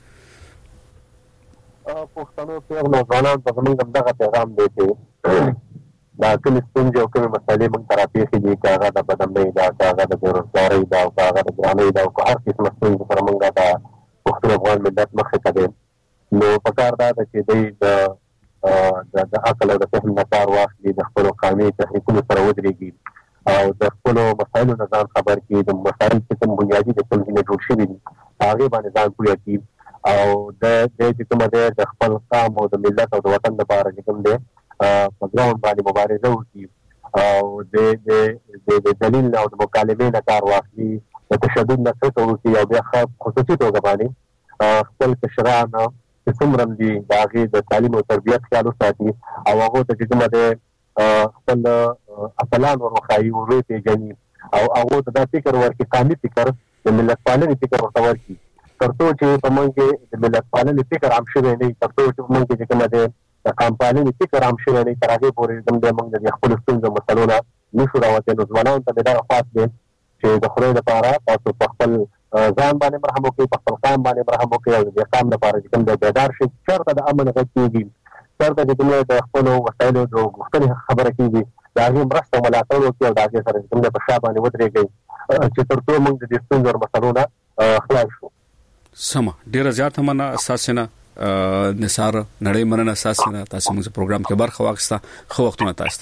پښتنو پیغلو ځوانانو ته موږ دغه پیغام دی چې دا کوم ستونزې او کوم مسایل موږ ته راپېښې دي چې هغه د بدامنۍ دا هغه د بیروزګارۍ دا هغه د ګرانۍ دا هر قسم ستونزې سره موږ د پښتون افغان ملت مخې ته دي نو پکار دا چې دوی د عقل او د فهم نه کار واخلي د خپلو قومي تحریکونو سره ودرېږي او د خپلو مسایلو نه ځان خبر کړي د مسایل چې کوم بنیادي د ستونزې نه جوړ شوي دي هغې باندې ځان پوه کړي او د کومه د خپل قوم او د ملت او د وطن لپاره چې کوم دی په ګراوند باندې مبارزه وکړي او د دلیل او د مکالمې نه کار واخلي د تشدد نه څخه وکړي او بیا خصوصي توګه باندې خپل کشران چې څومره دي د هغې د تعلیم او تربیت خیال وساتي او هغو ته چې کومه د خپل اصلان ورخایي ورې پېژني او هغو ته دا فکر ورکړي قومي فکر د ملت پالنې فکر ورته ورکړي ترڅو چې په موږ کې د ملت پالنې فکر عام شوی نه ترڅو چې موږ کې کومه د قوم پالنې فکر عام شوی نه تر هغې پورې زموږ د خپلو ستونزو مسلو نه نشو راوتلی نو ځوانانو ته مې دغه خاص دی چې د خدای لپاره تاسو په خپل ځان باندې مرهم وکړئ په خپل قوم باندې مرهم وکړئ او د دې قوم لپاره چې کوم دی بیدار شي چېرته د امن غږ کېږي چېرته چې کومه د خپلو وسایلو د غوښتنې خبره کېږي دا غي مرسته ملاتړ وکړي او دا چې سره څنګه په شابه باندې ودرېږي چې ترڅو موږ د دې ستونزو مسلو نه خلاص شو. سم ډیر زیات مننه اساسنه نثار نړۍ مننه اساسنه تاسو موږ پروګرام کې برخه واخیسته. خو وختونه تاسو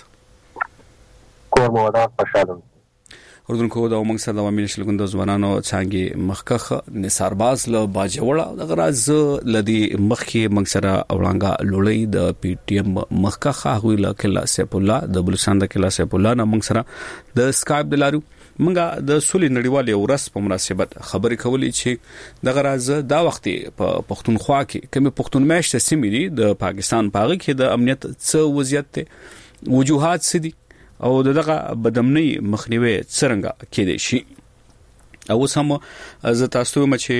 کور مو ودان خوشاله اردن کو د موږ سره د عوامي شلګوند ځوانانو څنګه مخکخ نثارباز له باجوړه د غراز لدی مخکې موږ سره اولانګه لولې د پی ټی ایم مخکخ هغه له کلا سیف الله د بلوچستان د کلا سیف الله نه موږ سره د اسکایپ دلارو موږ د سولې نړیوالې ورځ په مناسبت خبرې کولې چې د غراز دا وخت په پښتونخوا کې کوم پښتون مېشته سیمې دي د پاکستان پاغه کې د امنیت څه وضعیت ته وجوهات سدي او دغه بدمنۍ مخنیوي څنګه کېدې شي. او سم ز تاسو چې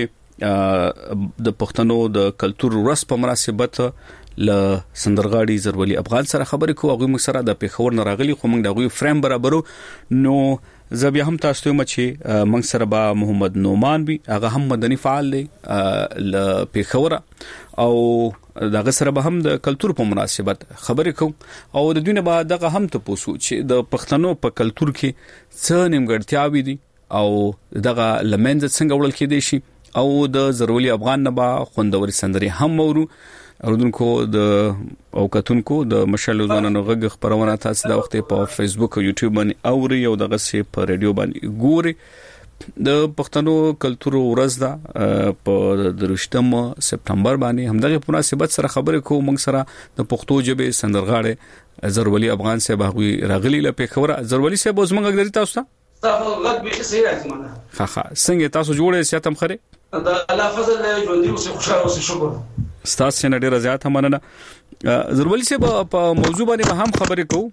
د پښتنو د کلچر ورځ په مناسبت ل سندرغاړي زرولي افغان سره خبرې کوو. هغه موږ سره د پیښور نه راغلي خو موږ دغه فریم برابرو نو زبیا هم تاسو چې موږ سره با محمد نومان بي هغه هم مدني فعال دی ل پیښور او دغه سره به هم د کلچر په مناسبت خبرې کوم او د دوی نه بعد دغه هم ته پوسو چې د پښتنو په کلچر کې څه نیمګړتیاوي دي او دغه لمنځ څنګه وړل کېدې شي او د زرولي افغان نه با خوندوري سندري هم مورو اردوونکو د او کتونکو د مشالو ځوانانو غږ خبرونه تاسو د وخت په فیسبوک او یوټیوب باندې اوري او دغه سي په رادیو باندې ګوري. د پښتنو کلچر ورځ دا په 23 سپتمبر باندې همدغه مناسبت سره خبرې کوو. موږ سره د پښتو ژبې سندرغاړي زرولي افغان صاحب هغه راغلي ل پیښور. زرولي صاحب اوس موږ غوړي تاسو ته غږ به څه راځي مانه ښه څنګه تاسو جوړې سیاتم خره د الله فضل له ژوندۍ او خوشاله اوسې شکر ستاسو نه ډیره زیاته مننه. زرولي صاحب په موضوع باندې هم خبرې کوو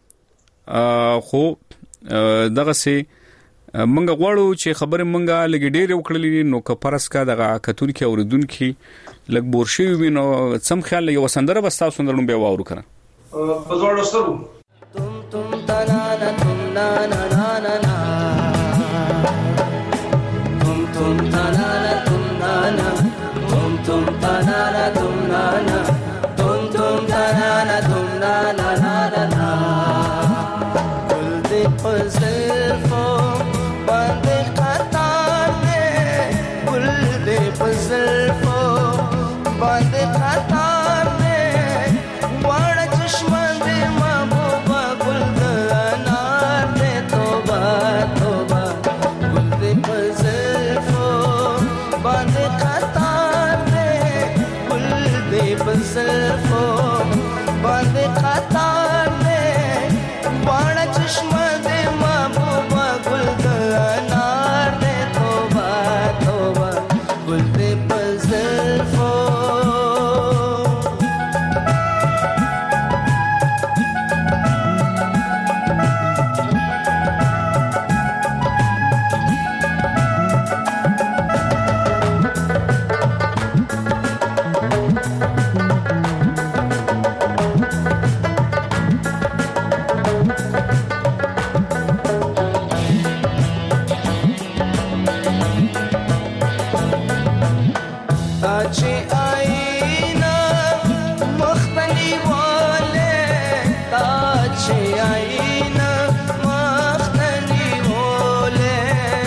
خو دغه سي منګه غواړو چې خبره منګه لګي ډېر وکړلې نو که پرس کا دغه کتون کې اوردونکو لګ بورشي وینو سم خیال یو سندره بستا سندرونو به واورو کړه په زوړ سره تم تنانا تم نانا نانا نا تم تنانا تم نانا تم تنانا تم نانا تم تنانا تم نانا نانا نا گل دے پزلفو باندې قطار دے گل دے پزلفو باندې قطار دے واړه چشمه دے محبوبا گل د انار دے توبه توبه گل دے پزلفو باندې قطار دے گل دے پزلفو باندې قطار دے واړه چشمه دے محبوبا گل د انار دے توبه توبه گل دے پزلفو چې آینا مختنی واله تا چې آینا مختنی واله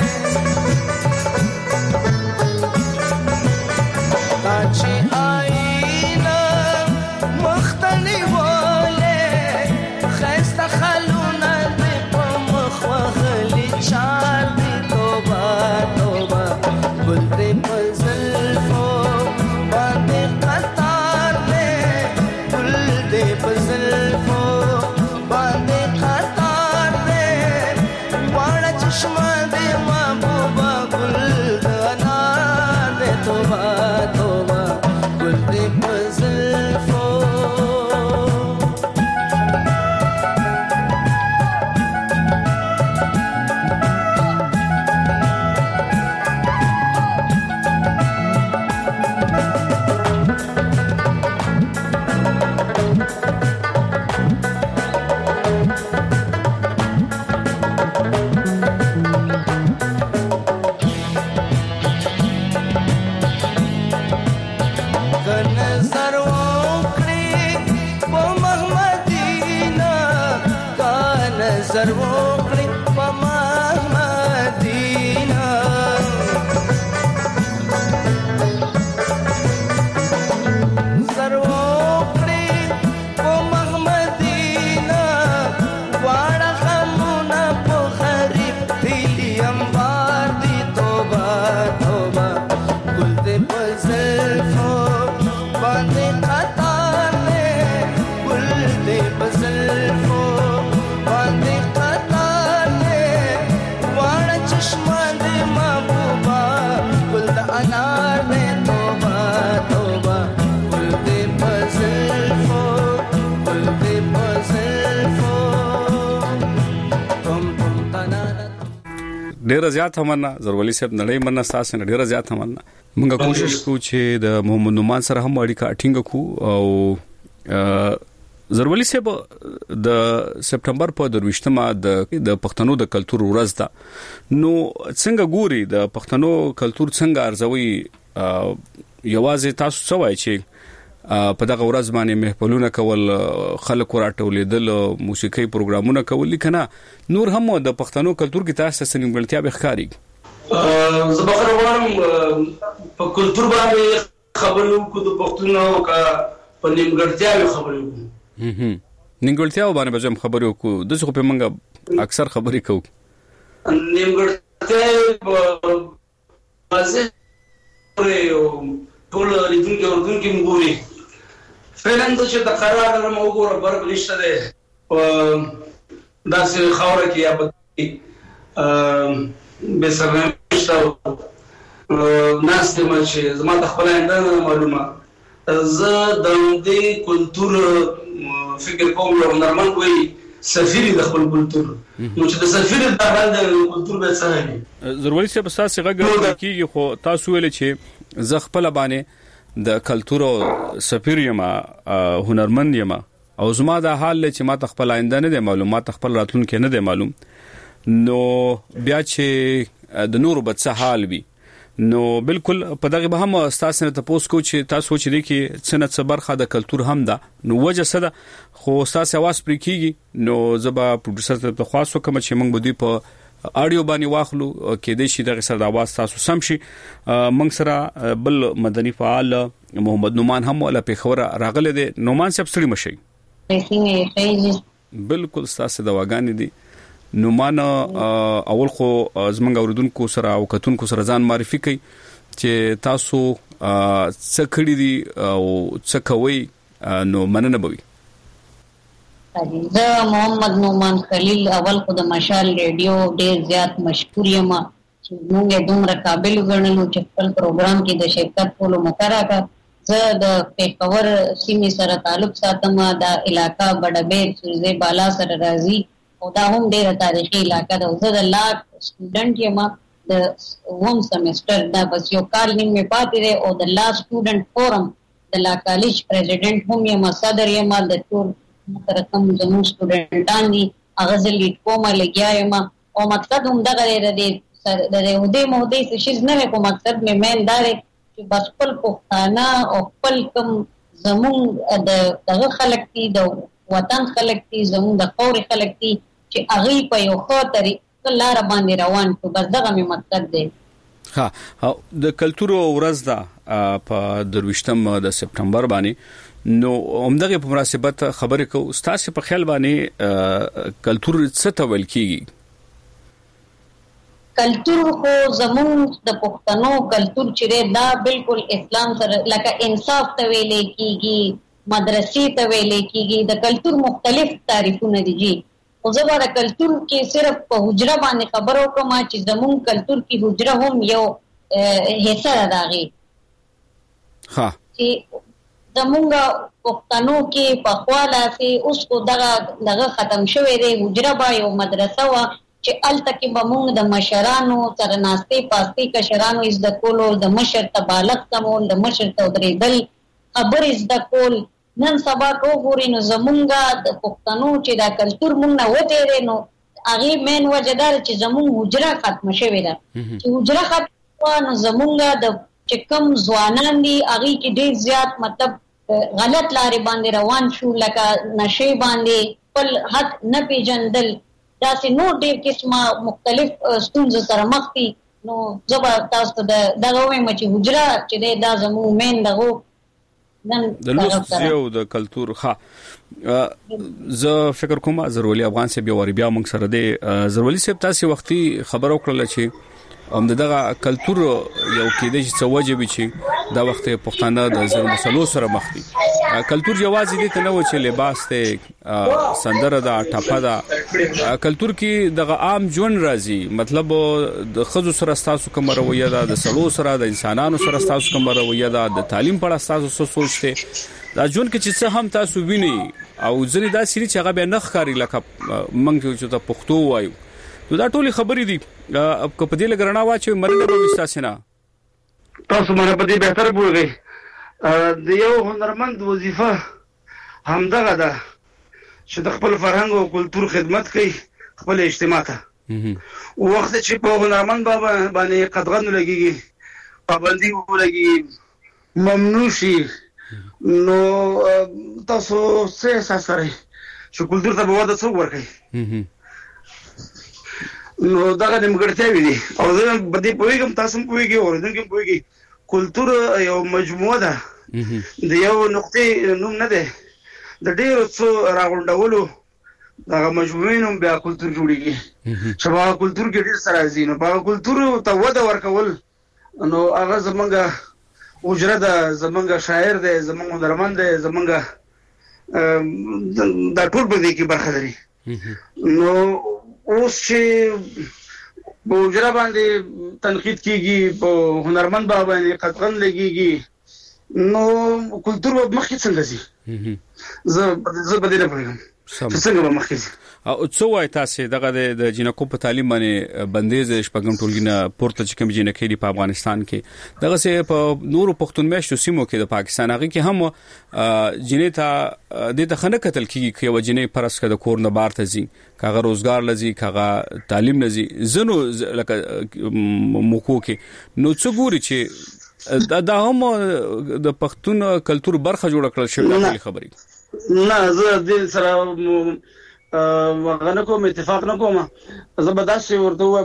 تا چې آینا مختنی واله خسته خلونه دې په مخ وغلی چار دې توبه توبه ګل دې پزلفو باندې قطار دے گل دے پزلفو باندې قطار دے واړه چشمه دے محبوبا گل د انار دے توبه توبه گل دے پزلفو سروقړي په مدینه سروقړي په مدینه واړه خمونه په خریب تیلی انبار دی توبه توبه ګل دې په زلفو باندې قطار دې ګل دې په زلفو باندې قطار دې واړه چشمه دې محبوبه ګل د انار دې توبه توبه ګل دې په زلفو ګل دې په زلفو تم تم تنانا ډیر زیات همنا زرولي صاحب نړۍ مننه تاسو نه ډیر زیات همنا موږ کوشش کوو چې د محمد نومان سره هم اړیکه ټینګ کړو او زرولي صاحب د سپټمبر په 28مه د پښتنو د کلچر ورځ ده نو څنګه ګوري د پښتنو کلچر څنګه ارزوي یوازې تاسو څه وایي چې په دغه ورځ باندې محفلونه کول خلک راټولیدل موسیقي پروګرامونه کول لیکنه نور هم د پښتنو کلچر کې تاسو سنیمګلتیا به ښکاری زبخره وارم په کلچر باندې خبرو کو د پښتنو کا په نیمګړتیا خبرو کو نیمګړتیا باندې به خبرو کو د څه په منګه اکثر خبرې کوو نیمګړتیا بازه ټول لیدونکو ورته مګوري فعلاً چې د قرار نه موګوره برګ نشته ده داسې خوره کې یا به سره نشته ناس ته مچ زما د خپل اندازه معلومه زه د دې کلچر فکر کوم یو نرمن وي سفیر د خپل کلچر نو چې د سفیر د حال د کلچر به څه نه ضروري څه په اساس غږ کیږي خو تاسو ویل چې زه خپل باندې د کلچر سفیر یم هنرمند یم او زما د حال چې ما تخپل آینده نه د معلومات خپل راتلونکي نه د معلوم نو بیا چې د نور بد څه حال وي نو بالکل په دغه به هم تاسو نه تاسو کو چې تاسو چې دي کې څنګه برخه د کلچر هم ده نو وجه څه ده خو تاسو आवाज پرې کیږي نو زبا پروډوسر ته خاصو کوم چې موږ بدی په اډیو باندې واخلو کې د شي دغه سره د आवाज تاسو سم شي موږ سره بل مدني فعال محمد نومان هم ولا په خبره راغله دي نومان صاحب سړي مشي بالکل تاسو د واغان دي نومان اول خو زمنګ اوردونکو سره او کتونکو سره ځان معرفي کوي چې تاسو څه کړی دي او څه کوي نو مننه بوي زه محمد نومان خلیل اول خو د مشال ریډیو ډیر زیات مشکور یم چې موږ دومره قابل وګڼلو چې خپل پروګرام کې د شرکت کولو مقرره کړ زه د پیښور سیمې سره تعلق ساتم دا علاقہ بډبیر سورزه بالا سره راځي او دا هم ډیره تاریخي علاقہ ده زه د لا سټوډنټ یم د ووم سیمستر دا بس یو کال نیمه پاتې ده او د لا سټوډنټ فورم د لا کالج پریزیډنټ هم یم صدر یم د ټول ترکم زموږ سټوډنټان دي هغه ځلې کومه لګیا یم او مقصد هم دغه لري د هدي مودې څه شي نه کو مقصد مې مین دار چې بس خپل پښتانه او خپل کوم زموږ دغه خلک دي د وطن خلک دي زموږ د قور خلک دي چې هغه په یو خاطري لار باندې روان شو بس دغه مې مقصد دی ها د کلچر ورځ ده په 28 د سپټمبر باندې نو همدغه په مناسبت خبرې کو استاد په خیال باندې کلچر څه تول کیږي کلچر خو زموږ د پښتنو کلچر چې دا بالکل اسلام سره لکه انصاف ته ویلې کیږي مدرسې ته ویلې کیږي د کلچر مختلف تعریفونه دي او زه به د کلچر کې صرف په حجره باندې خبرو کوم چې زموږ کلچر کې حجره هم یو حصہ راغی ها چې زموږ پښتنو کې په خواله سي اوس کو دغه ختم شوی دی حجره با یو مدرسه وا چې الته کې به موږ د مشرانو سره ناشته پاستي کشرانو از د کولو د مشر تبالغ کمول د مشر ته درېدل خبر از د کول نن سبا کو ګوري نو زمونږه د پښتنو چې دا کلچر مونږ نه وته نو هغه مین وجدار چې زمون حجره ختم شوی ده چې حجره ختم نو زمونږه د چې کم ځوانان دي هغه کې ډیر زیات مطلب غلط لارې باندې روان شو لکه نشي باندې خپل حق نه پیژندل دا سه نو ډېر قسمه مختلف ستونزې سره مخ دي. نو زبا تاسو ته دغه وایم چې حجره چې دا زمو مين دغه نن د لوست یو د کلچر ښه زه فکر کوم زرولي افغان سه بیا ور بیا موږ سره دی زرولي سه تاسو وختي خبر وکړل چې دغه کلچر یو کېدې چې وجب چې دا وخت پښتانه د زر مسلو سره مخ دي. کلچر جواز دي ته نو چې لباس ته سندره دا ټاپه دا کلچر کې دغه عام ژوند راځي مطلب د خزو سره تاسو کوم رویه ده د سلو سره د انسانانو سره تاسو کوم رویه ده د تعلیم په اړه تاسو سوچته دا ژوند کې چې څه هم تاسو ویني او ځنې دا سری چې هغه به نخ کاری لکه منګ چې ته پښتو وایو دا ټولي خبرې دي په دې لګرنا واچو مرنه به وستاسنه تاسو مونږ په دې بهتر پوهیږئ د یو هنرمند وظیفه همدغه ده چې د خپل فرهنګ او کلچر خدمت کوي خپل اجتماع ته وخت چې په هنرمند باندې قدغن لګيږي پابندي ولګي ممنوع شي نو تاسو څه احساس کوئ چې کلچر ته به وده څو ورکړي نو دا د مګړتیا وی دي او زه په دې پوهیږم تاسو هم پوهیږئ او زه هم پوهیږم کلچر یو مجموعه ده د یو نقطې نوم نه ده د ډیرو څو راغونډولو دا مجموعه نوم بیا کلچر جوړیږي چې په کلچر کې ډیر سره ځینو په کلچر ته وده ورکول نو هغه زمونږ اجره ده زمونږ شاعر ده زمونږ هنرمند ده زمونږ دا ټول په دې کې برخه لري نو اوس چې په اجره باندې تنقید کیږي په هنرمند باندې قطعاً لګيږي نو کلچر مخکې څنګه زی زه بدله پوهیږم څنګه به مخکې زی او څو وای تاسو دغه د جنکو په تعلیم باندې بندیز شپږم ټولګینه پورته چې کوم جنکې دی په افغانستان کې دغه سه په نورو پښتون میشتو سیمو کې د پاکستان هغه کې هم جنې ته د تخنه قتل کیږي چې وجنې پرس کده کور نه بار ته زی کاغه روزګار لزی کاغه تعلیم لزی زنو لکه موکو کې نو څو ګوري چې دا هم د پښتون کلچر برخه جوړ کړل شوی خبري نه زه د سره وغنه کوم اتفاق نه کوم زه به داسې ورته وایم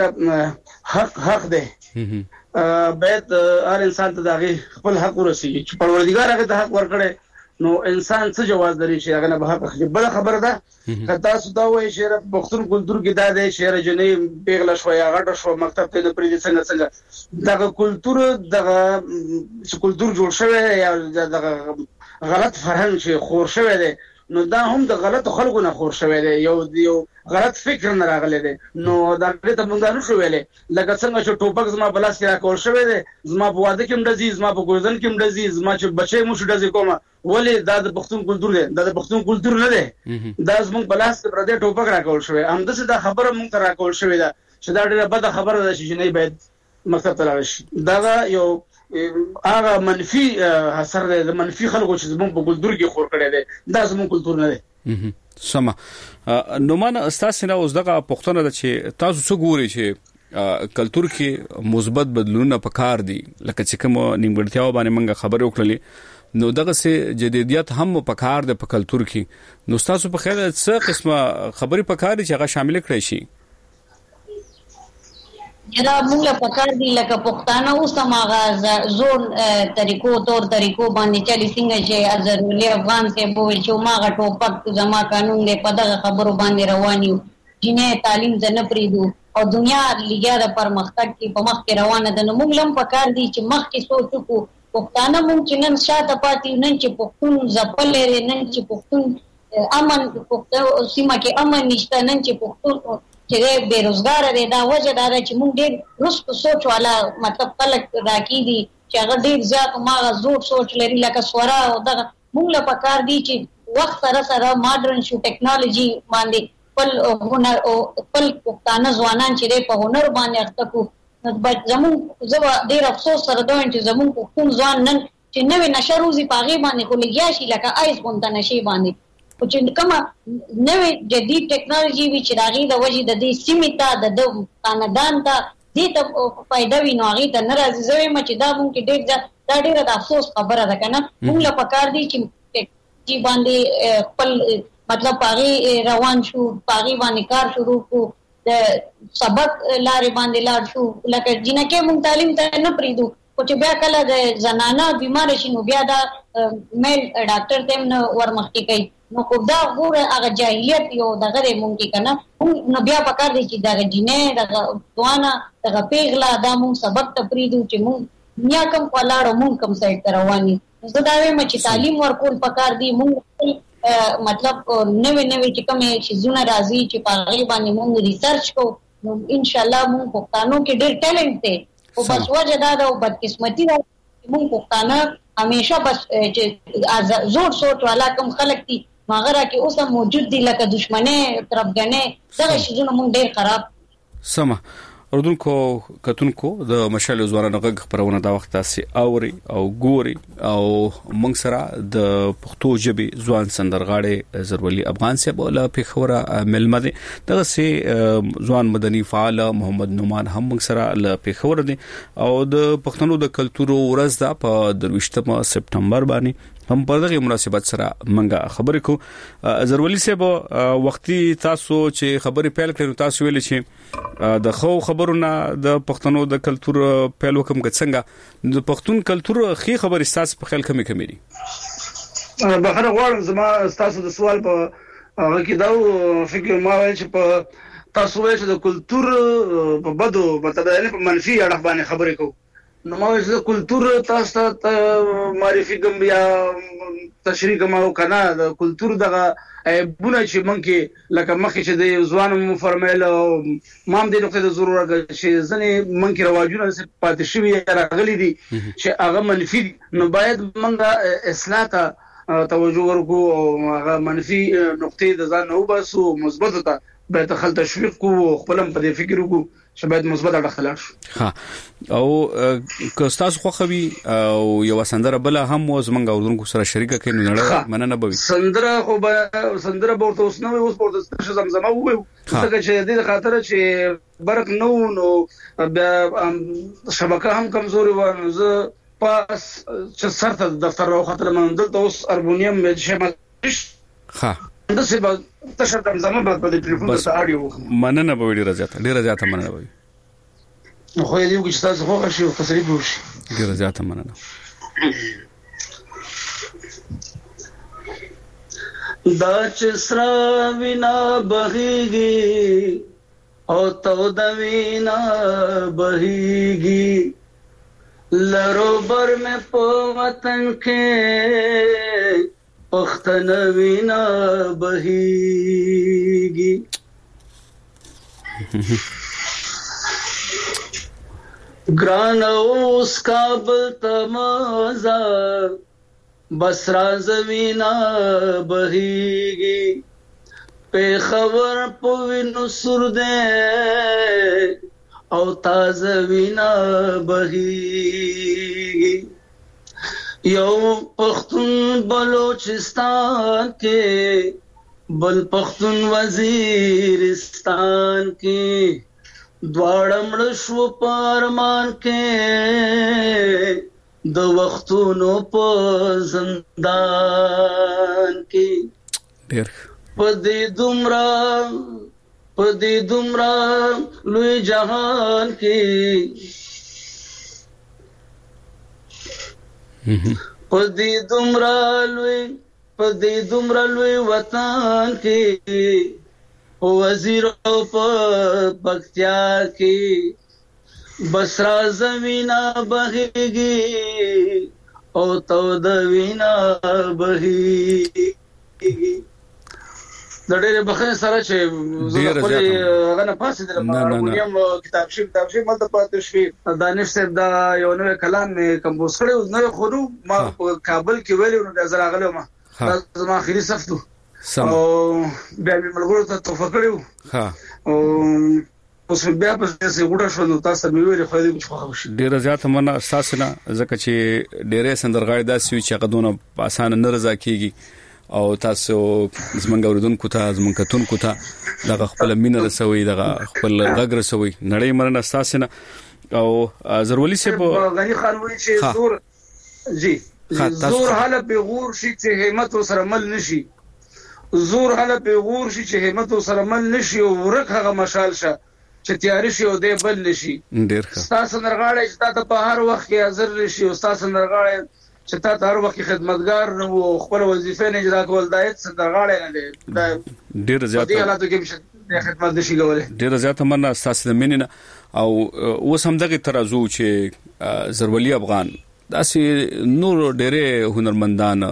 چې حق دی باید هر انسان ته دغه خپل حق ورسیږي چې پروردګار هغه ته حق ورکړي نو انسان څه جواز لري چې هغه نه به حق اخلي. بل خبره ده کله تاسو دا وایي چې پښتون کلچر کې دا دی چې جنې پیغله شو یا غټه شو مکتب ته نه پریږي څنګه دغه کلچر دغه کلچر جوړ شوی یا دغه غلط فرهنګ چې خور شوی دی نو دا هم د غلط خلکو نه خور شوی دی یو غلط فکر نه راغلی دی نو دا ته مونږ نه شو ویلې لکه څنګه چې ټوپک زما بلاس کې راکول شوی دی زما په واده کې مډزي زما په ګوزن کې مډزي زما چې بچي مو شو ډزي کومه ولې دا د پښتون کلچر دی دا د پښتون کلچر نه دی دا زموږ بلاس کې پر دې ټوپک راکول شوی همداسې دا خبره مونږ ته راکول شوی دا چې دا ډېره بده خبره ده چې نه باید مکتب ته لاړ شي دا یو هغه منفي اثر دی د منفي خلکو چې زموږ په کلچر کې خور کړی دی دا زموږ کلچر نه دی سمه نو مان استاسو نه اوس دغه پښتون د چې تاسو څو ګوري چې کلچر کې مثبت بدلونونه پکار دي لکه چې کوم نیمګړتیاو باندې منګه خبرې وکړلې نو دغه سه جديدیت هم پکار د کلچر کې نو تاسو په خیال څه قسمه خبرې پکار دي چې هغه شامل کړئ شي دا موږ په کار دی لکه پښتانه اوس هغه زور طریقو تور طریقو باندې چلی څنګه چې ازرولي افغان ته بوي چې ماغه ټوپک زما قانون دی په دغه خبرو باندې روانیو جنې تعلیم زنه پریدو او دنیا لګیا د پرمختګ کې په مخ کې روانه ده نو موږ لم په کار دی چې مخ کې سوچو کو پښتانه موږ چې نن شاته پاتې نن چې پښتون ځپل لري نن چې پښتون امن پښتون سیمه کې امن نشته نن چې پښتون چې بیروزګار دی دا وجه دا چې موږ ډېر رسک سوچ والا مطلب خلک راکی دي چې هغه ډېر زیات ماغه زور سوچ لري لکه سورا او دغه موږ له پکار دي چې وخت سره سره ماډرن شو ټیکنالوژي باندې خپل هنر او خپل پښتانه ځوانان چې په هنر باندې اخته کو زموږ زه ډېر افسوس سره دوی چې زموږ پښتون ځوان نن چې نوې نشروزي پاغي باندې خو لګیا شي لکه آیس غونډه نشي باندې او چې کومه نوې جدید ټیکنالوژي وی چې راغی د وجې د دې سیمې ته د خاندان ته دې ته فائدہ وینو هغه ته ناراضي زوی مچ دا مونږ ډېر دا ډېر د افسوس خبره ده کنه مونږ له پکار دي چې باندې خپل مطلب پاغي روان شو پاغي باندې کار شروع کو د سبق لارې باندې لاړ شو لکه جنکه مونږ تعلیم ته نه پریدو او چې بیا کله د زنانه بیمار شي نو بیا دا میل ډاکټر تم نو ورمخکې کوي نو خو دا غوړ هغه جاهلیت یو دغه مونږ کې کنه نو بیا پکار دي چې دا جنې دا دوانه دا پیغلا دا مونږ سبق ته پریدو چې مونږ نیا کم پلاړو مونږ کم سایت رواني زه دا وایم چې تعلیم ورکول پکار دي مونږ مطلب نوې چې کومه شیزونه راځي چې په باندې مونږ ریسرچ کو نو ان شاء الله مونږ پښتانو کې ډېر ټیلنټ دی او بس وجه دا د بدقسمتي دا مونږ پښتانه همیشه بس چې زور سوچ والا کم خلک دي ماغره کې اوس موجود دي لکه دشمنه طرفګنه دغه شیزونه مونږ ډېر خراب سما اردوونکو کتونکو د مشال ځوانانو غږ خبرونه دا وخت تاسو اوري او ګوري او موږ سره د پښتو ژبې ځوان سندرغاړي زرولي افغان صاحب له پیښوره ملمده دغه سي ځوان مدني فعال محمد نومان هم موږ سره له پیښوره دي او د پښتنو د کلتور ورځ دا په 23 سپټمبر باندې هم په دغه مناسبت سره منګه خبرې کو زرولي صاحب وختي تاسو چې خبرې پیل کړو تاسو ویل چې د خو خبرونه د پښتنو د کلتور پیل وکم څنګه د پښتون کلتور خي خبر استاس په خیال کمی دي بخره غواړم زما تاسو د سوال په هغه کې دا فکر ما وایي چې په تاسو وایي چې د کلتور په بدو مطلب په منفي اړه باندې خبرې کوو نو ما چې کلتور تاسو ته معرفي کوم یا تشریح کوم کنه د کلتور دغه بونه چې مونږه لکه مخکې چې د ځوانو مو فرمایل مام د نقطه د ضرورت چې ځنې مونږه رواجونه پاتې شوی راغلي دي چې هغه منفي نو باید مونږه اصلاح ته توجه ورکو او هغه منفي نقطې د ځان نو باسو مثبت ته به تخل تشویق کو خپل په دې فکر وکړو چې باید مثبت اړخ لاړ شو ها او که تاسو خو خوي او یو سندره بل هم زمونږ اردوونکو سره شریکه کینو نه مننه بوي سندره خو سندره ورته اوس نو اوس ورته زمزمه وو څنګه چې د خاطر چې برق نو شبکه هم کمزوري و نو زه پاس چې سرته دفتر او خاطر من دلته اوس اربونیم شمال ها د سبا تاسو د زموږ په ټلیفون سره اړیو مننه به ډیره زیاته مننه به خو یې یو چې تاسو خو شي تصریح وشي ډیره زیاته مننه دا چې سرا وینا بهيږي او تو د وینا بهيږي لرو بر مې په وطن کې پختن وینا بهيږي ګران اوس کابل تمازا بس راز وینا بهيږي په خبر پوینو سر دې او تازه وینا بهيږي یو پختون بلوچستان کې بل پختون وزیرستان کې دواړه شو پارمان کې د وختونو په زندان کې ډېر پدې دومره لوی جهان کې پدې دومره لوی وطن کې وزیر او پکتیا کې بسرا زمینا بهيږي او تو د وینا بهيږي د ډېر بخښنې سره چې خپل هغه نه پاسې د مونیم کتاب شي ملته پاتې شي دانش صاحب دا یو نوې کلام کمپوز کړو نو خو ما کابل کې ویلو نو د زراغله ما زما اخري صفتو او بیا ملګرو ته توفه کړو او اوس بیا په څه وډه شو نو تاسو مې ویل خو دې خوښ شي ډېر زیات مننه اساسنه ځکه چې ډېرې سندرغاړي داسې چې قدونه آسان نه رضا کیږي او تاسو زمونږ اوردونکو ته زمونږ کتونکو ته دغه خپل مینه رسوي دغه خپل غږ رسوي نړۍ مرنه اساسنه او زرولي صاحب غني خان وایي چې زور حاله به غور شي چې همت سره مل نشي زور هله په غور شي چې همت سره مل نشي او ورکه مشال شه چې تیاری شي او دې بل نشي. ډیر ښه. تاسو نرغاړی چې تاسو په هر وخت کې حاضر شي او تاسو نرغاړی چې تاسو هر وخت خدمتګار او خپل وظیفه نه اجرا کول دایت نرغاړی نه دی. ډیر زیات دې حالاتو کې خدمت نشي کولای. ډیر زیات مننه تاسو د مینه او اوس هم دغه ترازو چې زرولی افغان داسې نور ډېرې هنرمندان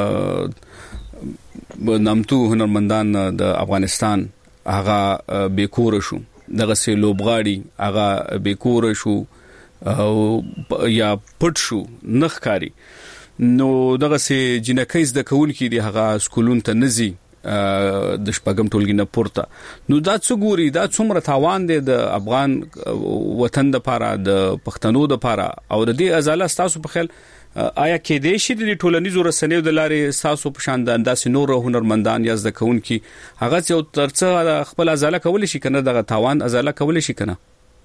نامتو هنرمندان د افغانستان هغه بیکور شو، دغه سه لوبغاړي هغه بیکور شو او یا پټ شو نخکاری. نو دغه سه جنکې د کول کې دی هغه سکولون ته نزي د شپږم ټولګي نه پورته. نو دا څو ګوري دا څومره تاوان دی د افغان وطن د لپاره د پښتنو د لپاره او د دې ازاله تاسو په خیال آیا کې دې شي د ټولنیزو رسنیو د لارې تاسو په شان د انداز نور هنرمندان یا زده کوونکي هغه یو ترڅه خپل ازاله کول شي کنه دغه تاوان ازاله کول شي کنه؟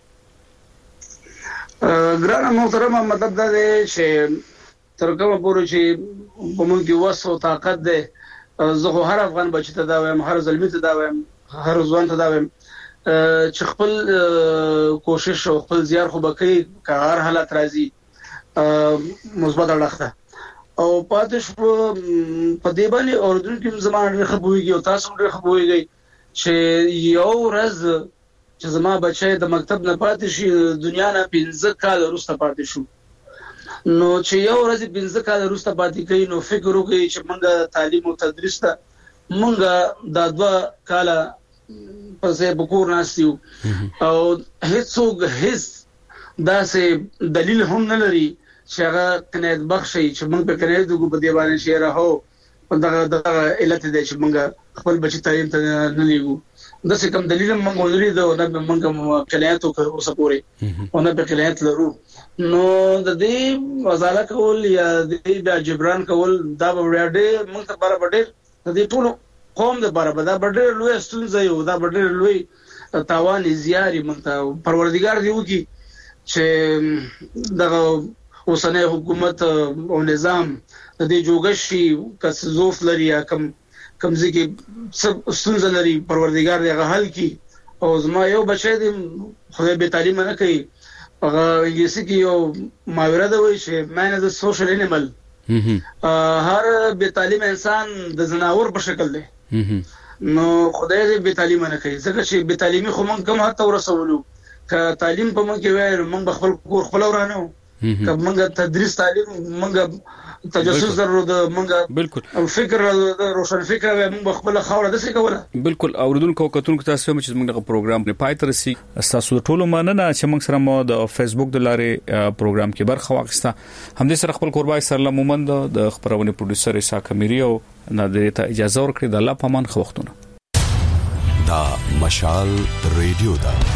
ګرانه محترمه مطلب دا دی چې تر کومه پورې چې په موږ کې وسو طاقت ده زه هر افغان بچی ته دا وایم، هر زلمی ته دا وایم، هر ځوان ته دا وایم چې خپل کوشش او خپل زیار خو بکې کار حالت راځي مثبت اړخ او پاتش په دی باندې اردن کې زمانه خبرېږي او تاسو ډېر خبرېږي چې یو ورځ چې زما بچی د مکتب نه پاتې شي دنیا نه 15 کال وروسته پاتې شو. نو چې یو ورځ 15 کال وروسته پاتې کوي نو فکر وکړي چې موږ تعلیم او تدریس ته موږ د 2 کال پسې بکور ناسیو او هیڅ داسې دلیل هم نه لري چې هغه کنایت بخشي چې موږ په کنایت دغه په دی باندې شعر هو دغه علت دی چې موږ خپل بچی تعلیم ته نه لیږو. د څه کوم دلیل موږ ولري دا نه موږ کنایت وکړو سپوري او نه په کنایت لرو. نو د دې وزاله کول یا د دې جبران کول دا به ډېر موږ ته برابر ډېر د دې ټول قوم د برابر دا ډېر لوی ستونزه یو دا ډېر لوی تاوان زیاري موږ ته پروردګار دی وکي چې دغه اوسنۍ حکومت او نظام د دې جوګشي کس زوف لري یا کم ځکه سب ستونزه لري پروردګار دی حل کی. او زما یو بچی دی خدای به تعلیم نه کوي هغه انګلیسي کې یو ماوره ده وایي چې معنی د سوشل انیمل هر به تعلیم انسان د زناور په شکل دی. نو خدای دې به تعلیم نه کوي ځکه چې به تعلیمي خو مونږ کوم هته ورسولو ک تعلیم په مونږ کې وای مونږ خپل کور خپل ورانو ک مونږ تدریس تعلیم مونږ تجسس ضرورت مونږ بالکل فکر روشن فکر مونږ خپل خوره د څه کوله بالکل اوردونکو کتونکو تاسو چې موږ پروګرام په پای تر سي تاسو ټول مننه چې موږ سره مو د فیسبوک د لارې پروګرام کې برخه واخیسته. همدې سره خپل قربای سره مومند د خبرونه پروډوسر اسحاق امیری او نادر ته اجازه ورکړي د الله پامان خو وختونه. دا مشال ریډیو دا